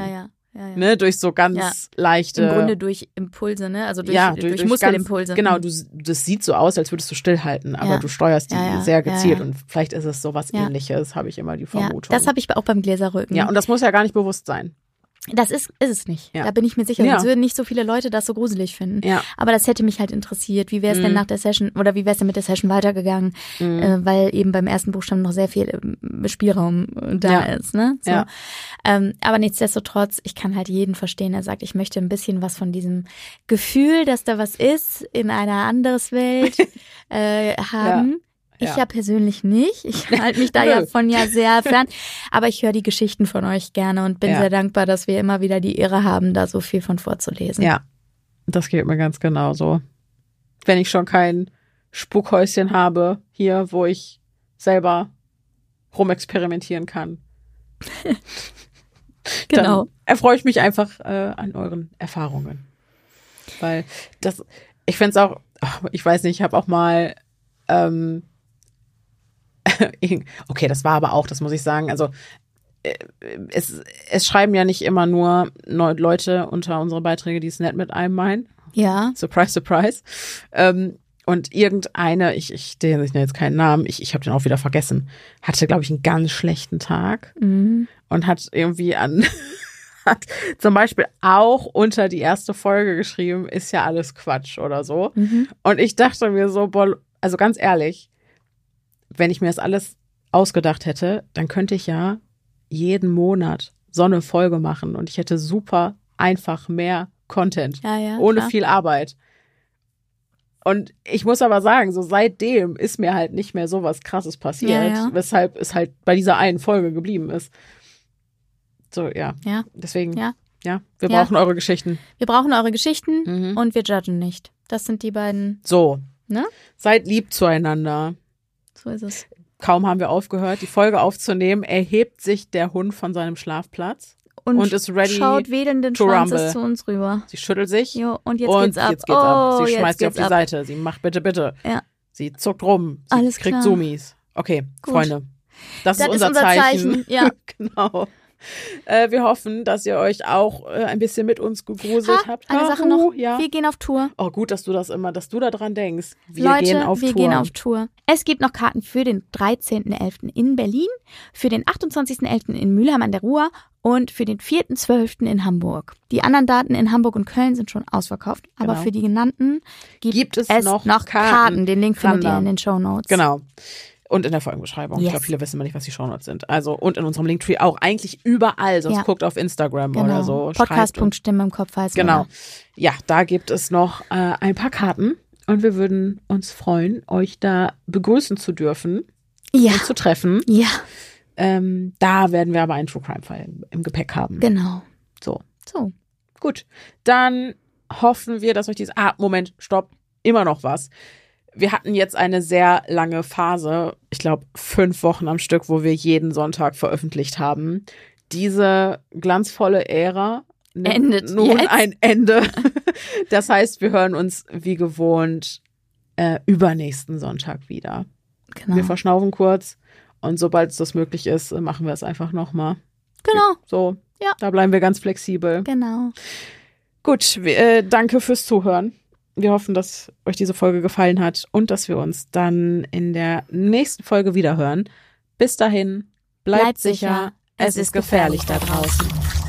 Ja, ja. Ne, durch so ganz ja. leichte. Im Grunde durch Impulse, ne? Also durch, ja, durch, durch, durch durch Muskelimpulse. Ganz, genau, du, das sieht so aus, als würdest du stillhalten, aber ja. du steuerst die ja, ja. sehr gezielt ja, ja. und vielleicht ist es sowas ja. Ähnliches, habe ich immer die Vermutung. Ja, das habe ich auch beim Gläserrücken. Ja, und das muss ja gar nicht bewusst sein. Das ist, ist es nicht. Ja. Da bin ich mir sicher. Ja. Sonst würden nicht so viele Leute das so gruselig finden. Ja. Aber das hätte mich halt interessiert. Wie wäre es Mhm. denn nach der Session oder wie wäre es denn mit der Session weitergegangen? Mhm. Äh, weil eben beim ersten Buchstaben noch sehr viel äh, Spielraum äh, da Ja. ist. Ne? So. Ja. Ähm, aber nichtsdestotrotz, ich kann halt jeden verstehen, der sagt, ich möchte ein bisschen was von diesem Gefühl, dass da was ist, in einer anderes Welt äh, haben. Ja. Ich Ja. ja persönlich nicht. Ich halte mich da ja von ja sehr fern. Aber ich höre die Geschichten von euch gerne und bin Ja. sehr dankbar, dass wir immer wieder die Ehre haben, da so viel von vorzulesen. Ja, das geht mir ganz genauso. Wenn ich schon kein Spukhäuschen habe hier, wo ich selber rumexperimentieren kann. Genau. Dann erfreue ich mich einfach äh, an euren Erfahrungen. Weil das, ich find's auch, ach, ich weiß nicht, ich habe auch mal ähm, okay, das war aber auch, das muss ich sagen, also es, es schreiben ja nicht immer nur Leute unter unsere Beiträge, die es nett mit einem meinen. Ja. Surprise, surprise. Ähm, und irgendeine, ich, ich nenne jetzt keinen Namen, ich, ich habe den auch wieder vergessen, hatte, glaube ich, einen ganz schlechten Tag Mhm. und hat irgendwie an, hat zum Beispiel auch unter die erste Folge geschrieben, ist ja alles Quatsch oder so. Mhm. Und ich dachte mir so, boah, also ganz ehrlich, wenn ich mir das alles ausgedacht hätte, dann könnte ich ja jeden Monat so eine Folge machen und ich hätte super einfach mehr Content, Ja, ja, ohne klar. viel Arbeit. Und ich muss aber sagen, so seitdem ist mir halt nicht mehr so was Krasses passiert, Ja, ja. weshalb es halt bei dieser einen Folge geblieben ist. So, ja. Ja. Deswegen, Ja. ja, wir Ja. brauchen eure Geschichten. Wir brauchen eure Geschichten Mhm. und wir judgen nicht. Das sind die beiden, So, ne? seid lieb zueinander. So ist es. Kaum haben wir aufgehört, die Folge aufzunehmen, erhebt sich der Hund von seinem Schlafplatz. Und, Und ist ready schaut wedelnden to Schwanzes rumble. zu uns rüber. Sie schüttelt sich Jo, und jetzt und geht's ab. jetzt geht's oh, ab. Sie jetzt schmeißt sie auf geht's die ab. Seite. Sie macht bitte, bitte. Ja. Sie zuckt rum. Sie Alles kriegt klar. Zoomies. Okay, Gut. Freunde. Das, Das ist unser ist unser Zeichen. Zeichen, ja. Genau. Äh, wir hoffen, dass ihr euch auch äh, ein bisschen mit uns gegruselt Ha, habt. eine Ha, Sache hu, noch. Ja. Wir gehen auf Tour. Oh, gut, dass du das immer, dass du da dran denkst. Wir Leute, gehen auf wir Tour. gehen auf Tour. Es gibt noch Karten für den dreizehnten elften in Berlin, für den achtundzwanzigsten elften in Mülheim an der Ruhr und für den vierten zwölften in Hamburg. Die anderen Daten in Hamburg und Köln sind schon ausverkauft, aber Genau. für die genannten gibt, Gibt es es noch noch Karten. Karten. Den Link findet ihr Randa. in den Shownotes. Genau. Und in der Folgenbeschreibung. Ich Yes. glaube, viele wissen immer nicht, was die Shownotes sind. Also, und in unserem Linktree auch. Eigentlich überall. Sonst Ja. guckt auf Instagram Genau. oder so. Podcast. Schreibt uns. Stimme im Kopf heißt Genau. oder? Ja, da gibt es noch äh, ein paar Karten. Und wir würden uns freuen, euch da begrüßen zu dürfen Ja. und zu treffen. Ja, Ähm, da werden wir aber einen True Crime Fall im, im Gepäck haben. genau. So, So. gut. Dann hoffen wir, dass euch dieses... Ah, Moment, stopp. Immer noch was. Wir hatten jetzt eine sehr lange Phase, ich glaube fünf Wochen am Stück, wo wir jeden Sonntag veröffentlicht haben. Diese glanzvolle Ära nimmt Endet nun jetzt. ein Ende. Das heißt, wir hören uns wie gewohnt äh, übernächsten Sonntag wieder. Genau. Wir verschnaufen kurz und sobald es das möglich ist, machen wir es einfach nochmal. Genau. So, Ja. da bleiben wir ganz flexibel. Genau. Gut, wir, äh, danke fürs Zuhören. Wir hoffen, dass euch diese Folge gefallen hat und dass wir uns dann in der nächsten Folge wieder hören. Bis dahin, bleibt, Bleibt sicher, sicher, es ist gefährlich da draußen.